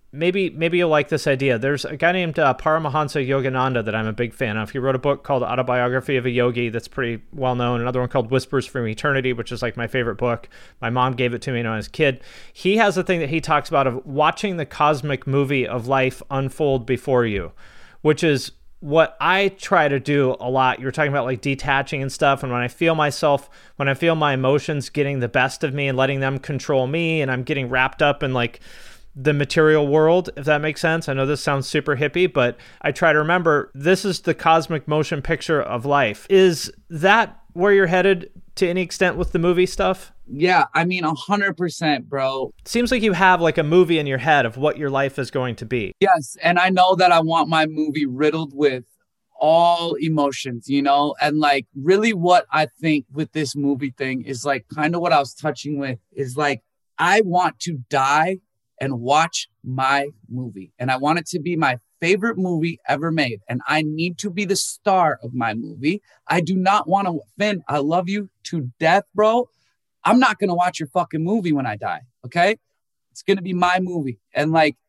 maybe maybe you'll like this idea. There's a guy named uh, Paramahansa Yogananda that I'm a big fan of. He wrote a book called Autobiography of a Yogi that's pretty well known. Another one called Whispers from Eternity, which is like my favorite book. My mom gave it to me when I was a kid. He has a thing that he talks about of watching the cosmic movie of life unfold before you, which is what I try to do a lot. You were talking about like detaching and stuff. And when I feel myself, when I feel my emotions getting the best of me and letting them control me, and I'm getting wrapped up in like the material world, if that makes sense. I know this sounds super hippie, but I try to remember this is the cosmic motion picture of life. Is that where you're headed to any extent with the movie stuff? Yeah, I mean, a hundred percent, bro. Seems like you have like a movie in your head of what your life is going to be. Yes, and I know that I want my movie riddled with all emotions, you know? And like really what I think with this movie thing is like kind of what I was touching with is like, I want to die and watch my movie. And I want it to be my favorite movie ever made. And I need to be the star of my movie. I do not want to, Finn, I love you to death, bro. I'm not going to watch your fucking movie when I die. Okay. It's going to be my movie. And like,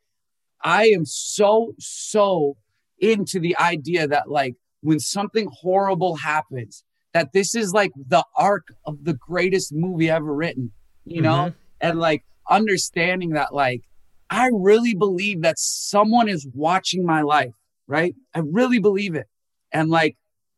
I am so, so into the idea that like when something horrible happens, that this is like the arc of the greatest movie ever written, you know? Mm-hmm. And like understanding that like, I really believe that someone is watching my life, right? I really believe it. And like,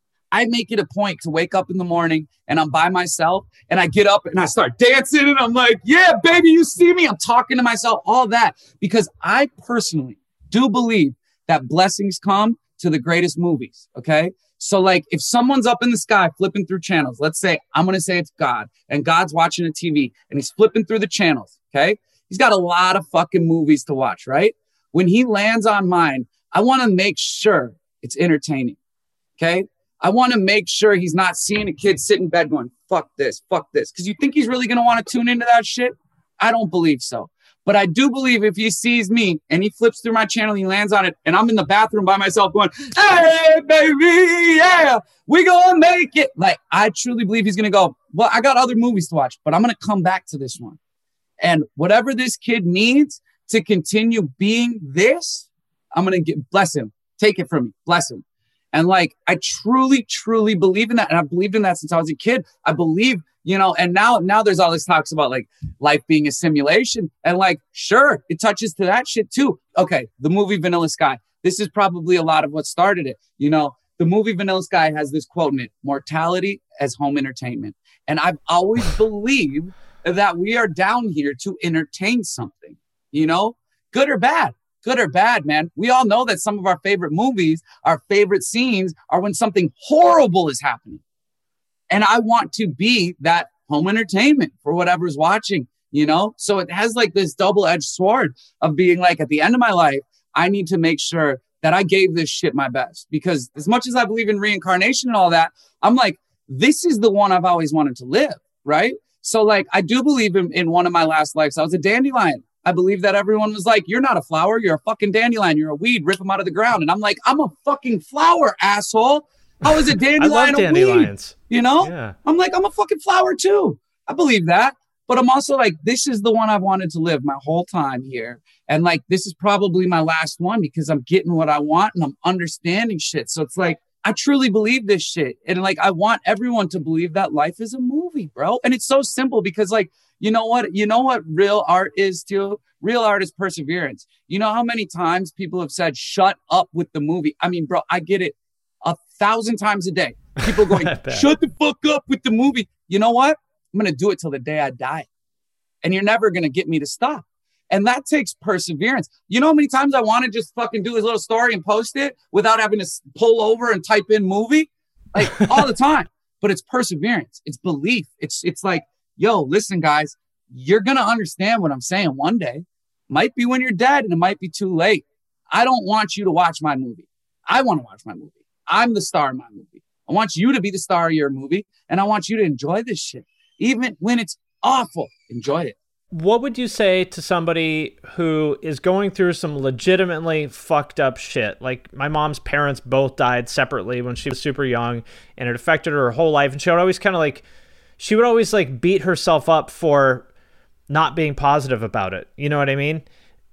I make it a point to wake up in the morning and I'm by myself and I get up and I start dancing and I'm like, yeah, baby, you see me? I'm talking to myself, all that, because I personally do believe that blessings come to the greatest movies. Okay. So like if someone's up in the sky flipping through channels, let's say, I'm going to say it's God, and God's watching a T V and he's flipping through the channels. Okay. He's got a lot of fucking movies to watch, right? When he lands on mine, I want to make sure it's entertaining. Okay. I want to make sure he's not seeing a kid sit in bed going, fuck this, fuck this. Because you think he's really going to want to tune into that shit? I don't believe so. But I do believe if he sees me and he flips through my channel, he lands on it, and I'm in the bathroom by myself going, hey, baby, yeah, we gonna make it. Like, I truly believe he's going to go, well, I got other movies to watch, but I'm going to come back to this one. And whatever this kid needs to continue being this, I'm going to get, bless him, take it from me, bless him. And like, I truly, truly believe in that. And I've believed in that since I was a kid. I believe, you know, and now, now there's all this talks about like life being a simulation. And like, sure, it touches to that shit too. Okay. The movie Vanilla Sky. This is probably a lot of what started it. You know, the movie Vanilla Sky has this quote in it, mortality as home entertainment. And I've always believed that we are down here to entertain something, you know, good or bad. Good or bad, man. We all know that some of our favorite movies, our favorite scenes are when something horrible is happening. And I want to be that home entertainment for whatever's watching, you know? So it has like this double-edged sword of being like, at the end of my life, I need to make sure that I gave this shit my best. Because as much as I believe in reincarnation and all that, I'm like, this is the one I've always wanted to live, right? So like, I do believe in, in one of my last lives, I was a dandelion. I believe that everyone was like, you're not a flower, you're a fucking dandelion, you're a weed, rip them out of the ground. And I'm like, I'm a fucking flower, asshole. How is a dandelion I love a dandelions. weed? You know? Yeah. I'm like, I'm a fucking flower too. I believe that. But I'm also like, this is the one I've wanted to live my whole time here. And like, this is probably my last one because I'm getting what I want and I'm understanding shit. So it's like, I truly believe this shit. And like, I want everyone to believe that life is a movie, bro. And it's so simple because like, you know what? You know what real art is too? Real art is perseverance. You know how many times people have said, shut up with the movie? I mean, bro, I get it a thousand times a day. People going, shut the fuck up with the movie. You know what? I'm going to do it till the day I die. And you're never going to get me to stop. And that takes perseverance. You know how many times I want to just fucking do his little story and post it without having to pull over and type in movie? Like all the time. But it's perseverance. It's belief. It's it's like, yo, listen, guys, you're going to understand what I'm saying one day. Might be when you're dead and it might be too late. I don't want you to watch my movie. I want to watch my movie. I'm the star of my movie. I want you to be the star of your movie. And I want you to enjoy this shit. Even when it's awful, enjoy it. What would you say to somebody who is going through some legitimately fucked up shit? Like my mom's parents both died separately when she was super young and it affected her whole life. And she would always kind of like, she would always like beat herself up for not being positive about it. You know what I mean?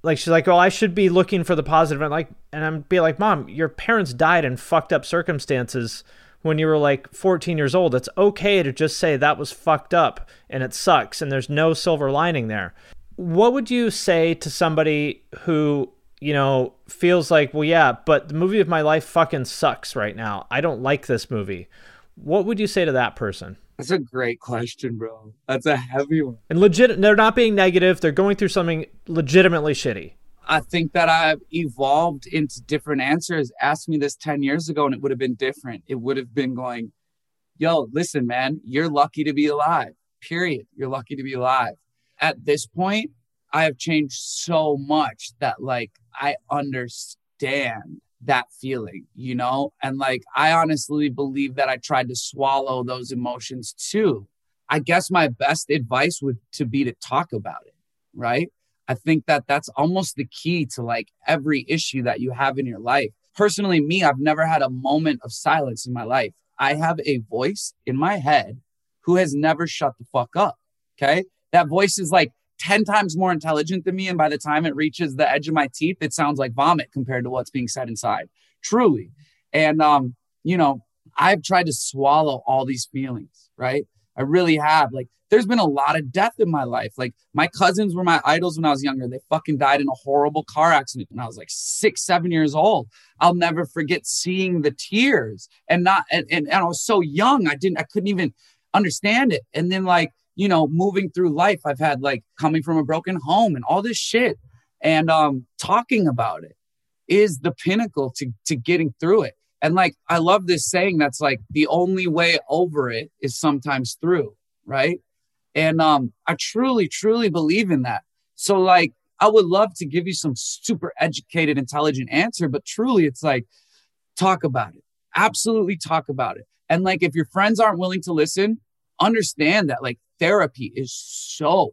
like, she's like, oh, I should be looking for the positive. And like, and I'm be like, Mom, your parents died in fucked up circumstances when you were like fourteen years old. It's okay to just say that was fucked up and it sucks and there's no silver lining there. What would you say to somebody who, you know, feels like, well, yeah, but the movie of my life fucking sucks right now. I don't like this movie. What would you say to that person? That's a great question, bro. That's a heavy one. And legit, they're not being negative. They're going through something legitimately shitty. I think that I've evolved into different answers. Ask me this ten years ago and it would have been different. It would have been going, yo, listen, man, you're lucky to be alive, period. You're lucky to be alive. At this point, I have changed so much that like, I understand that feeling, you know? And like, I honestly believe that I tried to swallow those emotions too. I guess my best advice would to be to talk about it, right? I think that that's almost the key to like every issue that you have in your life. Personally, me, I've never had a moment of silence in my life. I have a voice in my head who has never shut the fuck up. Okay. That voice is like ten times more intelligent than me. And by the time it reaches the edge of my teeth, it sounds like vomit compared to what's being said inside. Truly. And, um, you know, I've tried to swallow all these feelings, right? I really have. Like, there's been a lot of death in my life. Like, my cousins were my idols when I was younger. They fucking died in a horrible car accident when I was like six, seven years old. I'll never forget seeing the tears and not, and, and, and I was so young. I didn't, I couldn't even understand it. And then like, you know, moving through life, I've had like coming from a broken home and all this shit. And um, talking about it is the pinnacle to, to getting through it. And like, I love this saying that's like, the only way over it is sometimes through, right? And um, I truly, truly believe in that. So like, I would love to give you some super educated, intelligent answer, but truly it's like, talk about it. Absolutely talk about it. And like, if your friends aren't willing to listen, understand that like therapy is so,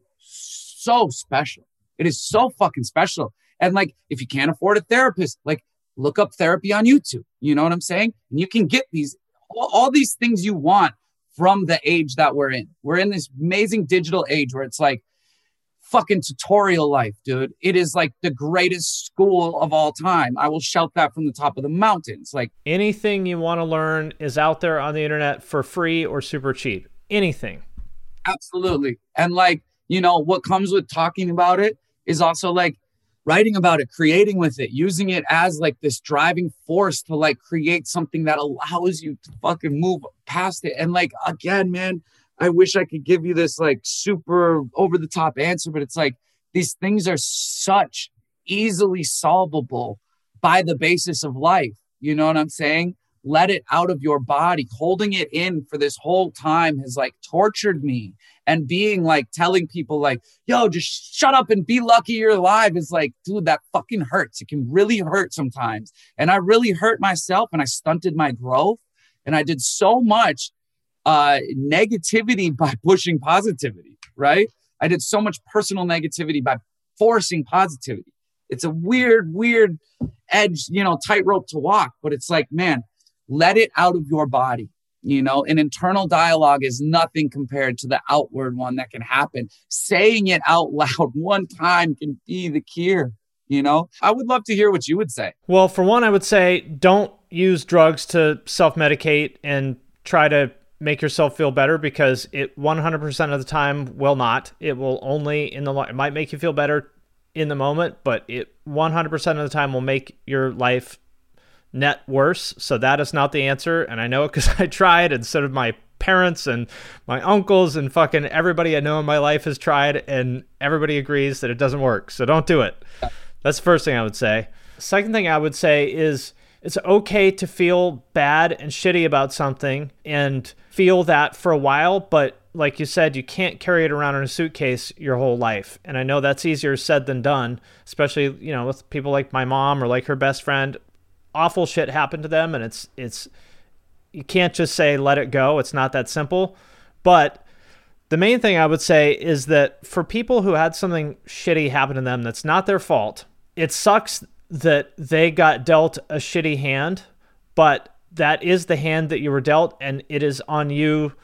so special. It is so fucking special. And like, if you can't afford a therapist, like look up therapy on YouTube. You know what I'm saying? And you can get these, all, all these things you want from the age that we're in. We're in this amazing digital age where it's like fucking tutorial life, dude. It is like the greatest school of all time. I will shout that from the top of the mountains. Like anything you want to learn is out there on the internet for free or super cheap. Anything. Absolutely. And like, you know, what comes with talking about it is also like writing about it, creating with it, using it as like this driving force to like create something that allows you to fucking move past it. And like, again, man, I wish I could give you this like super over the top answer, but it's like, these things are such easily solvable by the basis of life. You know what I'm saying? Let it out of your body. Holding it in for this whole time has like tortured me. And being like telling people like, yo, just shut up and be lucky you're alive is like, dude, that fucking hurts. It can really hurt sometimes. And I really hurt myself and I stunted my growth. And I did so much uh, negativity by pushing positivity, right? I did so much personal negativity by forcing positivity. It's a weird, weird edge, you know, tightrope to walk. But it's like, man, let it out of your body. You know, an internal dialogue is nothing compared to the outward one that can happen. Saying it out loud one time can be the cure. You know, I would love to hear what you would say. Well, for one, I would say don't use drugs to self-medicate and try to make yourself feel better, because it one hundred percent of the time will not. It will only in the, it might make you feel better in the moment, but it one hundred percent of the time will make your life net worse. So that is not the answer. And I know it because I tried, and so did my parents and my uncles and fucking everybody I know in my life has tried, and everybody agrees that it doesn't work. So don't do it. That's the first thing I would say. Second thing I would say is it's okay to feel bad and shitty about something and feel that for a while, but like you said, you can't carry it around in a suitcase your whole life. And I know that's easier said than done, especially, you know, with people like my mom or like her best friend. Awful shit happened to them, and it's it's you can't just say let it go. It's not that simple. But the main thing I would say is that for people who had something shitty happen to them that's not their fault, it sucks that they got dealt a shitty hand, but that is the hand that you were dealt, and it is on you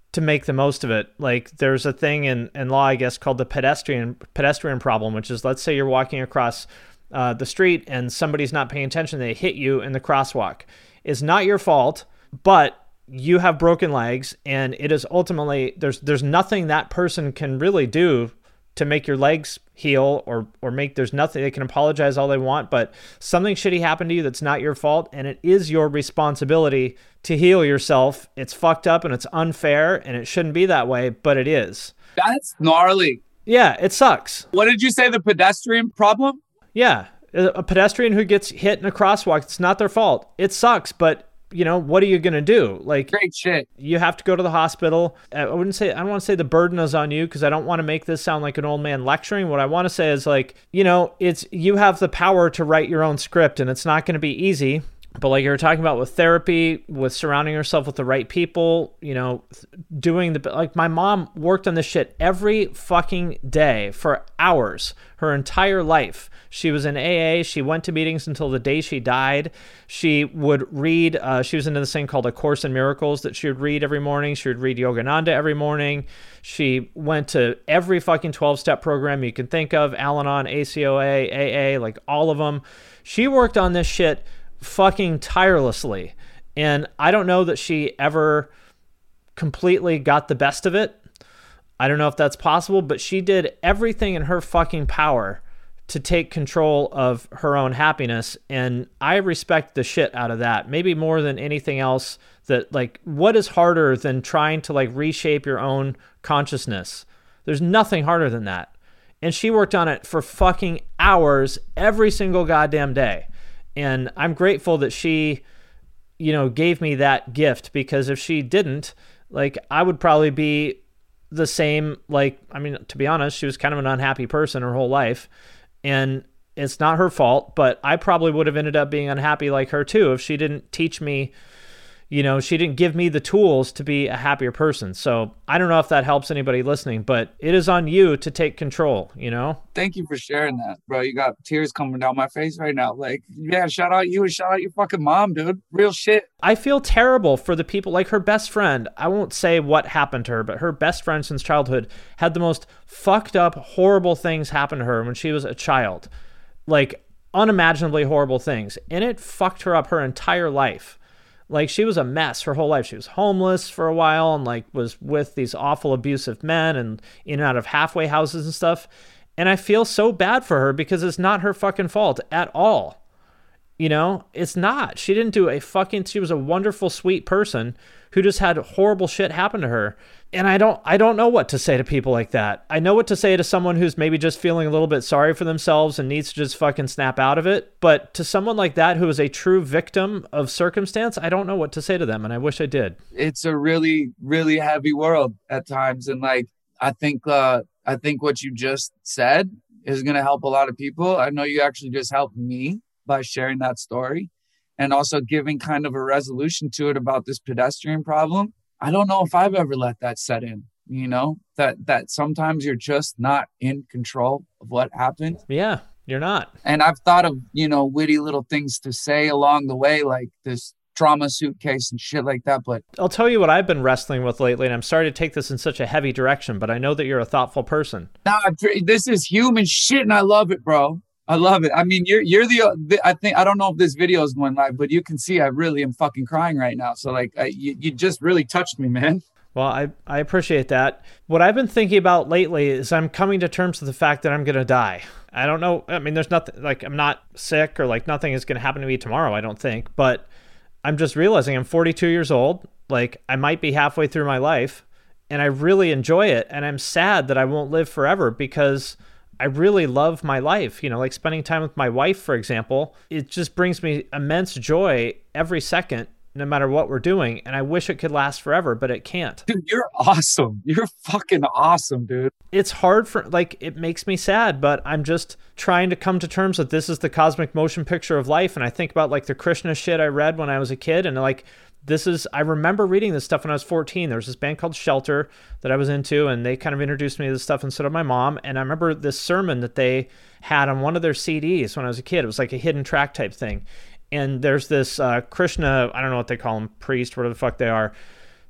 to make the most of it. Like there's a thing in, in law, I guess, called the pedestrian pedestrian problem, which is, let's say you're walking across uh, the street and somebody's not paying attention. They hit you in the crosswalk. It's not your fault, but you have broken legs, and it is ultimately, there's there's nothing that person can really do to make your legs heal or or make, there's nothing, they can apologize all they want, but something shitty happened to you that's not your fault, and it is your responsibility to heal yourself. It's fucked up and it's unfair and it shouldn't be that way, but it is. That's gnarly. Yeah, it sucks. What did you say, the pedestrian problem? Yeah, a pedestrian who gets hit in a crosswalk, it's not their fault. It sucks, but you know, what are you going to do? Like, great shit. You have to go to the hospital. I wouldn't say, I don't want to say the burden is on you, because I don't want to make this sound like an old man lecturing. What I want to say is, like, you know, it's, you have the power to write your own script, and it's not going to be easy. But like you were talking about with therapy, with surrounding yourself with the right people, you know, doing the, like my mom worked on this shit every fucking day for hours, her entire life. She was in A A. She went to meetings until the day she died. She would read, uh, she was into this thing called A Course in Miracles that she would read every morning. She would read Yogananda every morning. She went to every fucking twelve-step program you can think of, Al-Anon, A C O A, A A, like all of them. She worked on this shit fucking tirelessly. And I don't know that she ever completely got the best of it. I don't know if that's possible, but she did everything in her fucking power to take control of her own happiness. And I respect the shit out of that. Maybe more than anything else. That, like, what is harder than trying to like reshape your own consciousness? There's nothing harder than that. And she worked on it for fucking hours every single goddamn day. And I'm grateful that she, you know, gave me that gift, because if she didn't, like, I would probably be the same. Like, I mean, to be honest, she was kind of an unhappy person her whole life, and it's not her fault, but I probably would have ended up being unhappy like her too if she didn't teach me, you know, she didn't give me the tools to be a happier person. So I don't know if that helps anybody listening, but it is on you to take control, you know? Thank you for sharing that, bro. You got tears coming down my face right now. Like, yeah, shout out you and shout out your fucking mom, dude. Real shit. I feel terrible for the people, like her best friend. I won't say what happened to her, but her best friend since childhood had the most fucked up, horrible things happen to her when she was a child. Like, unimaginably horrible things. And it fucked her up her entire life. Like, she was a mess her whole life. She was homeless for a while and, like, was with these awful abusive men and in and out of halfway houses and stuff. And I feel so bad for her because it's not her fucking fault at all. You know, it's not. She didn't do a fucking, she was a wonderful, sweet person who just had horrible shit happen to her. And I don't, I don't know what to say to people like that. I know what to say to someone who's maybe just feeling a little bit sorry for themselves and needs to just fucking snap out of it. But to someone like that who is a true victim of circumstance, I don't know what to say to them. And I wish I did. It's a really, really heavy world at times. And like, I think, uh, I think what you just said is going to help a lot of people. I know you actually just helped me by sharing that story and also giving kind of a resolution to it about this pedestrian problem. I don't know if I've ever let that set in, you know, that, that sometimes you're just not in control of what happened. Yeah, you're not. And I've thought of, you know, witty little things to say along the way, like this trauma suitcase and shit like that. But I'll tell you what I've been wrestling with lately, and I'm sorry to take this in such a heavy direction, but I know that you're a thoughtful person. Nah, this is human shit and I love it, bro. I love it. I mean, you're you're the, I think, I don't know if this video is going live, but you can see I really am fucking crying right now. So like, I, you, you just really touched me, man. Well, I, I appreciate that. What I've been thinking about lately is I'm coming to terms with the fact that I'm going to die. I don't know. I mean, there's nothing, like, I'm not sick or like nothing is going to happen to me tomorrow, I don't think. But I'm just realizing I'm forty-two years old. Like, I might be halfway through my life and I really enjoy it. And I'm sad that I won't live forever because I really love my life, you know, like spending time with my wife, for example. It just brings me immense joy every second, no matter what we're doing. And I wish it could last forever, but it can't. Dude, you're awesome. You're fucking awesome, dude. It's hard for, like, it makes me sad, but I'm just trying to come to terms that this is the cosmic motion picture of life. And I think about like the Krishna shit I read when I was a kid, and like, this is, I remember reading this stuff when I was fourteen. There was this band called Shelter that I was into, and they kind of introduced me to this stuff instead of my mom. And I remember this sermon that they had on one of their C Ds when I was a kid. It was like a hidden track type thing. And there's this uh, Krishna, I don't know what they call him, priest, whatever the fuck they are,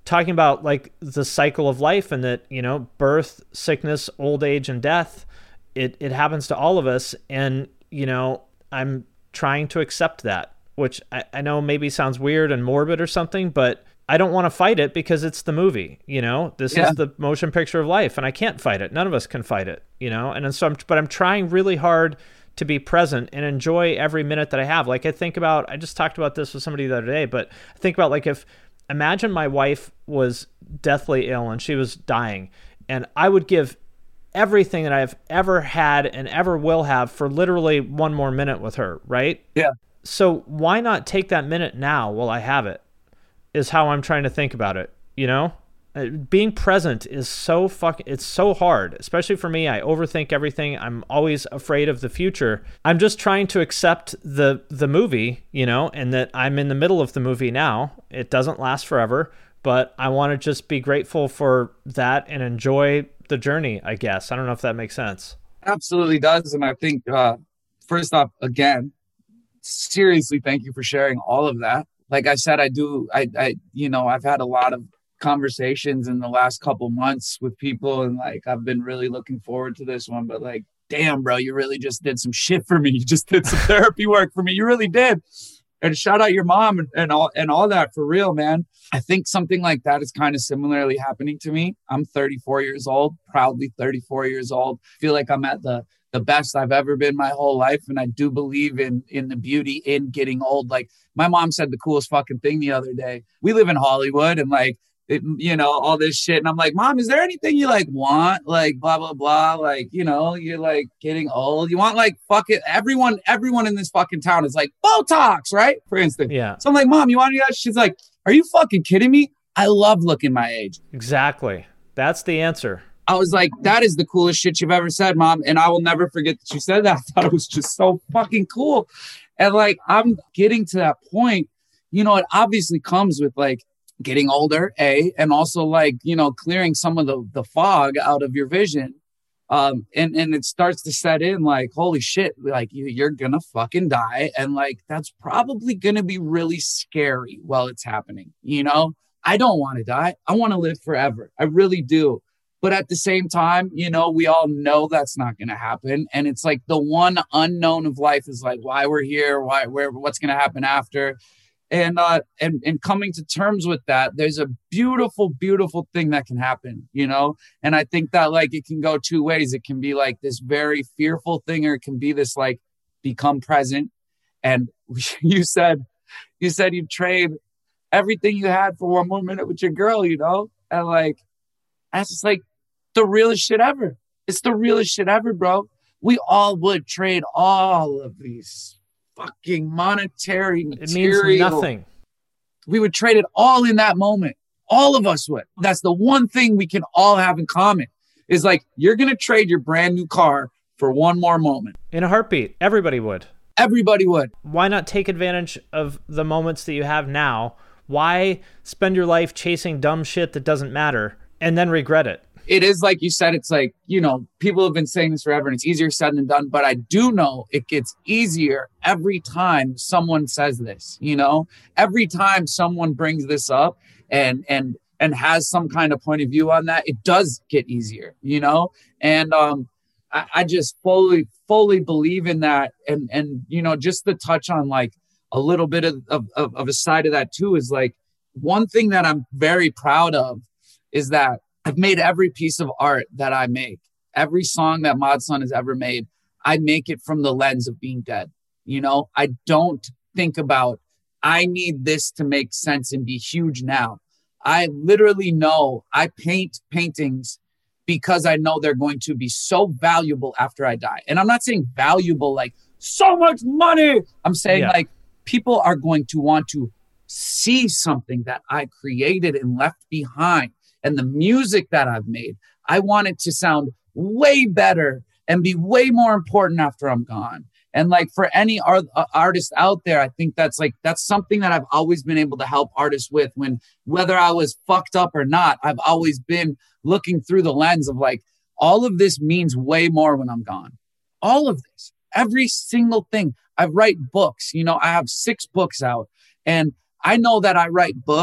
talking about like the cycle of life and that, you know, birth, sickness, old age, and death, it, it happens to all of us. And, you know, I'm trying to accept that, which I, I know maybe sounds weird and morbid or something, but I don't want to fight it because it's the movie, you know, this yeah. is the motion picture of life and I can't fight it. None of us can fight it, you know? And so I'm, but I'm trying really hard to be present and enjoy every minute that I have. Like I think about, I just talked about this with somebody the other day, but I think about like, if imagine my wife was deathly ill and she was dying and I would give everything that I've ever had and ever will have for literally one more minute with her. Right. Yeah. So why not take that minute now while I have it? Is how I'm trying to think about it, you know? Uh, being present is so fucking, it's so hard, especially for me. I overthink everything. I'm always afraid of the future. I'm just trying to accept the the movie, you know, and that I'm in the middle of the movie now. It doesn't last forever, but I want to just be grateful for that and enjoy the journey, I guess. I don't know if that makes sense. Absolutely does. And I think, uh, first off, again, seriously, thank you for sharing all of that. Like I said, I do, I, I, you know, I've had a lot of conversations in the last couple months with people and like, I've been really looking forward to this one, but like, damn, bro, you really just did some shit for me. You just did some therapy work for me. You really did. And shout out your mom and, and all, and all that for real, man. I think something like that is kind of similarly happening to me. I'm thirty-four years old, proudly thirty-four years old. Feel like I'm at the the best I've ever been my whole life. And I do believe in, in the beauty in getting old. Like my mom said the coolest fucking thing the other day. We live in Hollywood and like, it, you know, all this shit. And I'm like, Mom, is there anything you like want? Like blah, blah, blah. Like, you know, you're like getting old. You want like, fuck it. Everyone, everyone in this fucking town is like Botox, right? For instance. Yeah. So I'm like, Mom, you want to do that? She's like, are you fucking kidding me? I love looking my age. Exactly. That's the answer. I was like, that is the coolest shit you've ever said, Mom. And I will never forget that you said that. I thought it was just so fucking cool. And like, I'm getting to that point, you know, it obviously comes with like getting older, A, and also like, you know, clearing some of the, the fog out of your vision. Um, and, and it starts to set in like, holy shit, like you, you're going to fucking die. And like, that's probably going to be really scary while it's happening. You know, I don't want to die. I want to live forever. I really do. But at the same time, you know, we all know that's not going to happen. And it's like the one unknown of life is like why we're here, why, where, what's going to happen after. And, uh, and, and coming to terms with that, there's a beautiful, beautiful thing that can happen, you know? And I think that like, it can go two ways. It can be like this very fearful thing, or it can be this like become present. And you said, you said you'd trade everything you had for one more minute with your girl, you know? And like, that's just like the realest shit ever. It's the realest shit ever, bro. We all would trade all of these fucking monetary material. It means nothing. We would trade it all in that moment. All of us would. That's the one thing we can all have in common is like, you're going to trade your brand new car for one more moment. In a heartbeat. Everybody would. Everybody would. Why not take advantage of the moments that you have now? Why spend your life chasing dumb shit that doesn't matter and then regret it? It is like you said, it's like, you know, people have been saying this forever and it's easier said than done, but I do know it gets easier every time someone says this, you know, every time someone brings this up and, and, and has some kind of point of view on that, it does get easier, you know? And, um, I, I just fully, fully believe in that. And, and, you know, just to touch on like a little bit of, of, of a side of that too, is like one thing that I'm very proud of is that I've made every piece of art that I make, every song that Mod Sun has ever made, I make it from the lens of being dead. You know, I don't think about, I need this to make sense and be huge now. I literally know I paint paintings because I know they're going to be so valuable after I die. And I'm not saying valuable like so much money. I'm saying yeah. like people are going to want to see something that I created and left behind. And the music that I've made, I want it to sound way better and be way more important after I'm gone. And like for any art, uh, artist out there, I think that's like, that's something that I've always been able to help artists with when, whether I was fucked up or not, I've always been looking through the lens of like, all of this means way more when I'm gone. All of this, every single thing. I write books, you know, I have six books out and I know that I write books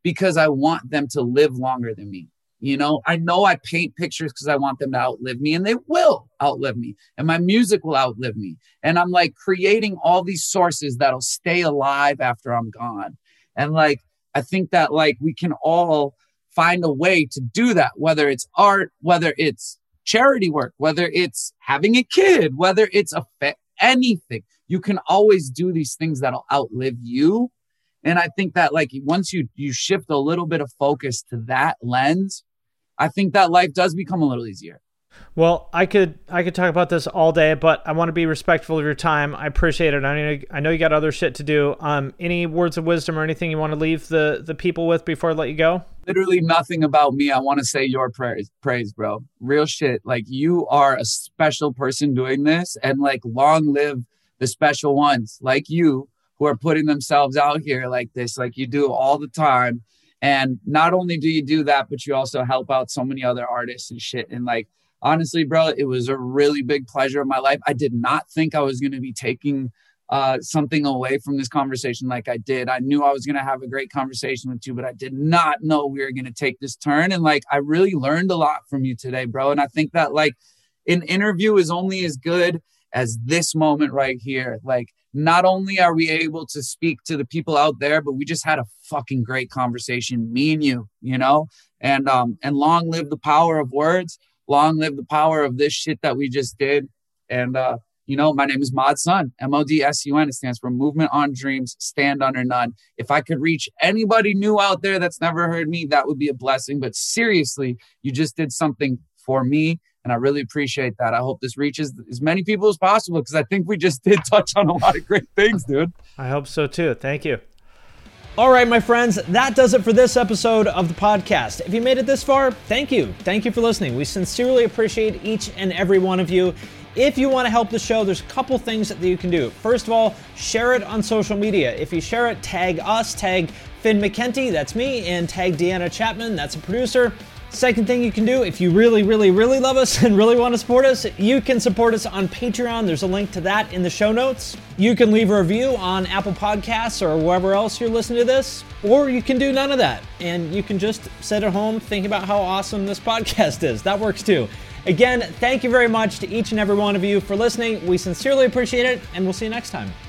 because I want them to live longer than me. You know, I know I paint pictures because I want them to outlive me, and they will outlive me, and my music will outlive me. And I'm like creating all these sources that'll stay alive after I'm gone. And like, I think that like we can all find a way to do that, whether it's art, whether it's charity work, whether it's having a kid, whether it's a fa- anything. You can always do these things that'll outlive you. And I think that like once you you shift a little bit of focus to that lens, I think that life does become a little easier. Well, I could I could talk about this all day, but I want to be respectful of your time. I appreciate it. I know I know you got other shit to do. Um, any words of wisdom or anything you want to leave the the people with before I let you go? Literally nothing about me. I want to say your praise, praise, bro. Real shit. Like you are a special person doing this, and like long live the special ones like you who are putting themselves out here like this, like you do all the time. And not only do you do that, but you also help out so many other artists and shit. And like, honestly, bro, it was a really big pleasure in my life. I did not think I was going to be taking uh, something away from this conversation like I did. I knew I was going to have a great conversation with you, but I did not know we were going to take this turn. And like, I really learned a lot from you today, bro. And I think that like an interview is only as good as this moment right here. Like, not only are we able to speak to the people out there, but we just had a fucking great conversation, me and you, you know, and, um, and long live the power of words, long live the power of this shit that we just did. And, uh, you know, my name is Mod Sun, M O D S U N. It stands for Movement on Dreams, Stand Under None. If I could reach anybody new out there that's never heard me, that would be a blessing. But seriously, you just did something for me. And I really appreciate that. I hope this reaches as many people as possible, because I think we just did touch on a lot of great things, dude. I hope so too. Thank you. All right, my friends, that does it for this episode of the podcast. If you made it this far, thank you. Thank you for listening. We sincerely appreciate each and every one of you. If you want to help the show, there's a couple things that you can do. First of all, share it on social media. If you share it, tag us, tag Finn McKenty, that's me, and tag Deanna Chapman, that's a producer. Second thing you can do, if you really, really, really love us and really want to support us, you can support us on Patreon. There's a link to that in the show notes. You can leave a review on Apple Podcasts or wherever else you're listening to this, or you can do none of that. And you can just sit at home thinking about how awesome this podcast is. That works too. Again, thank you very much to each and every one of you for listening. We sincerely appreciate it, and we'll see you next time.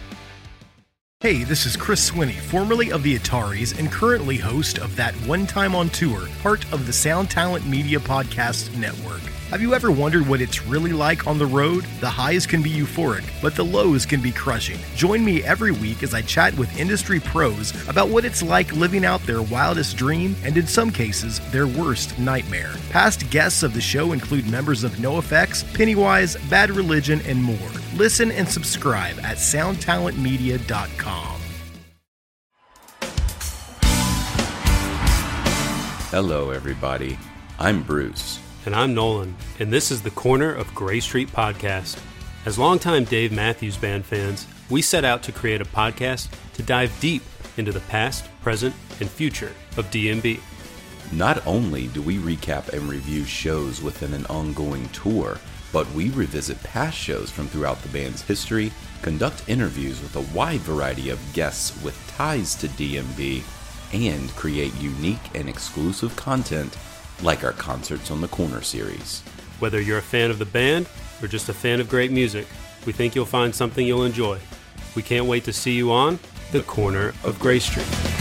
Hey, this is Chris Swinney, formerly of the Ataris and currently host of That One Time on Tour, part of the Sound Talent Media Podcast Network. Have you ever wondered what it's really like on the road? The highs can be euphoric, but the lows can be crushing. Join me every week as I chat with industry pros about what it's like living out their wildest dream and, in some cases, their worst nightmare. Past guests of the show include members of NoFX, Pennywise, Bad Religion, and more. Listen and subscribe at sound talent media dot com. Hello, everybody. I'm Bruce. And I'm Nolan, and this is the Corner of Gray Street podcast. As longtime Dave Matthews Band fans, we set out to create a podcast to dive deep into the past, present, and future of D M B. Not only do we recap and review shows within an ongoing tour, but we revisit past shows from throughout the band's history, conduct interviews with a wide variety of guests with ties to D M B, and create unique and exclusive content like our Concerts on the Corner series. Whether you're a fan of the band or just a fan of great music, we think you'll find something you'll enjoy. We can't wait to see you on The Corner of Gray Street.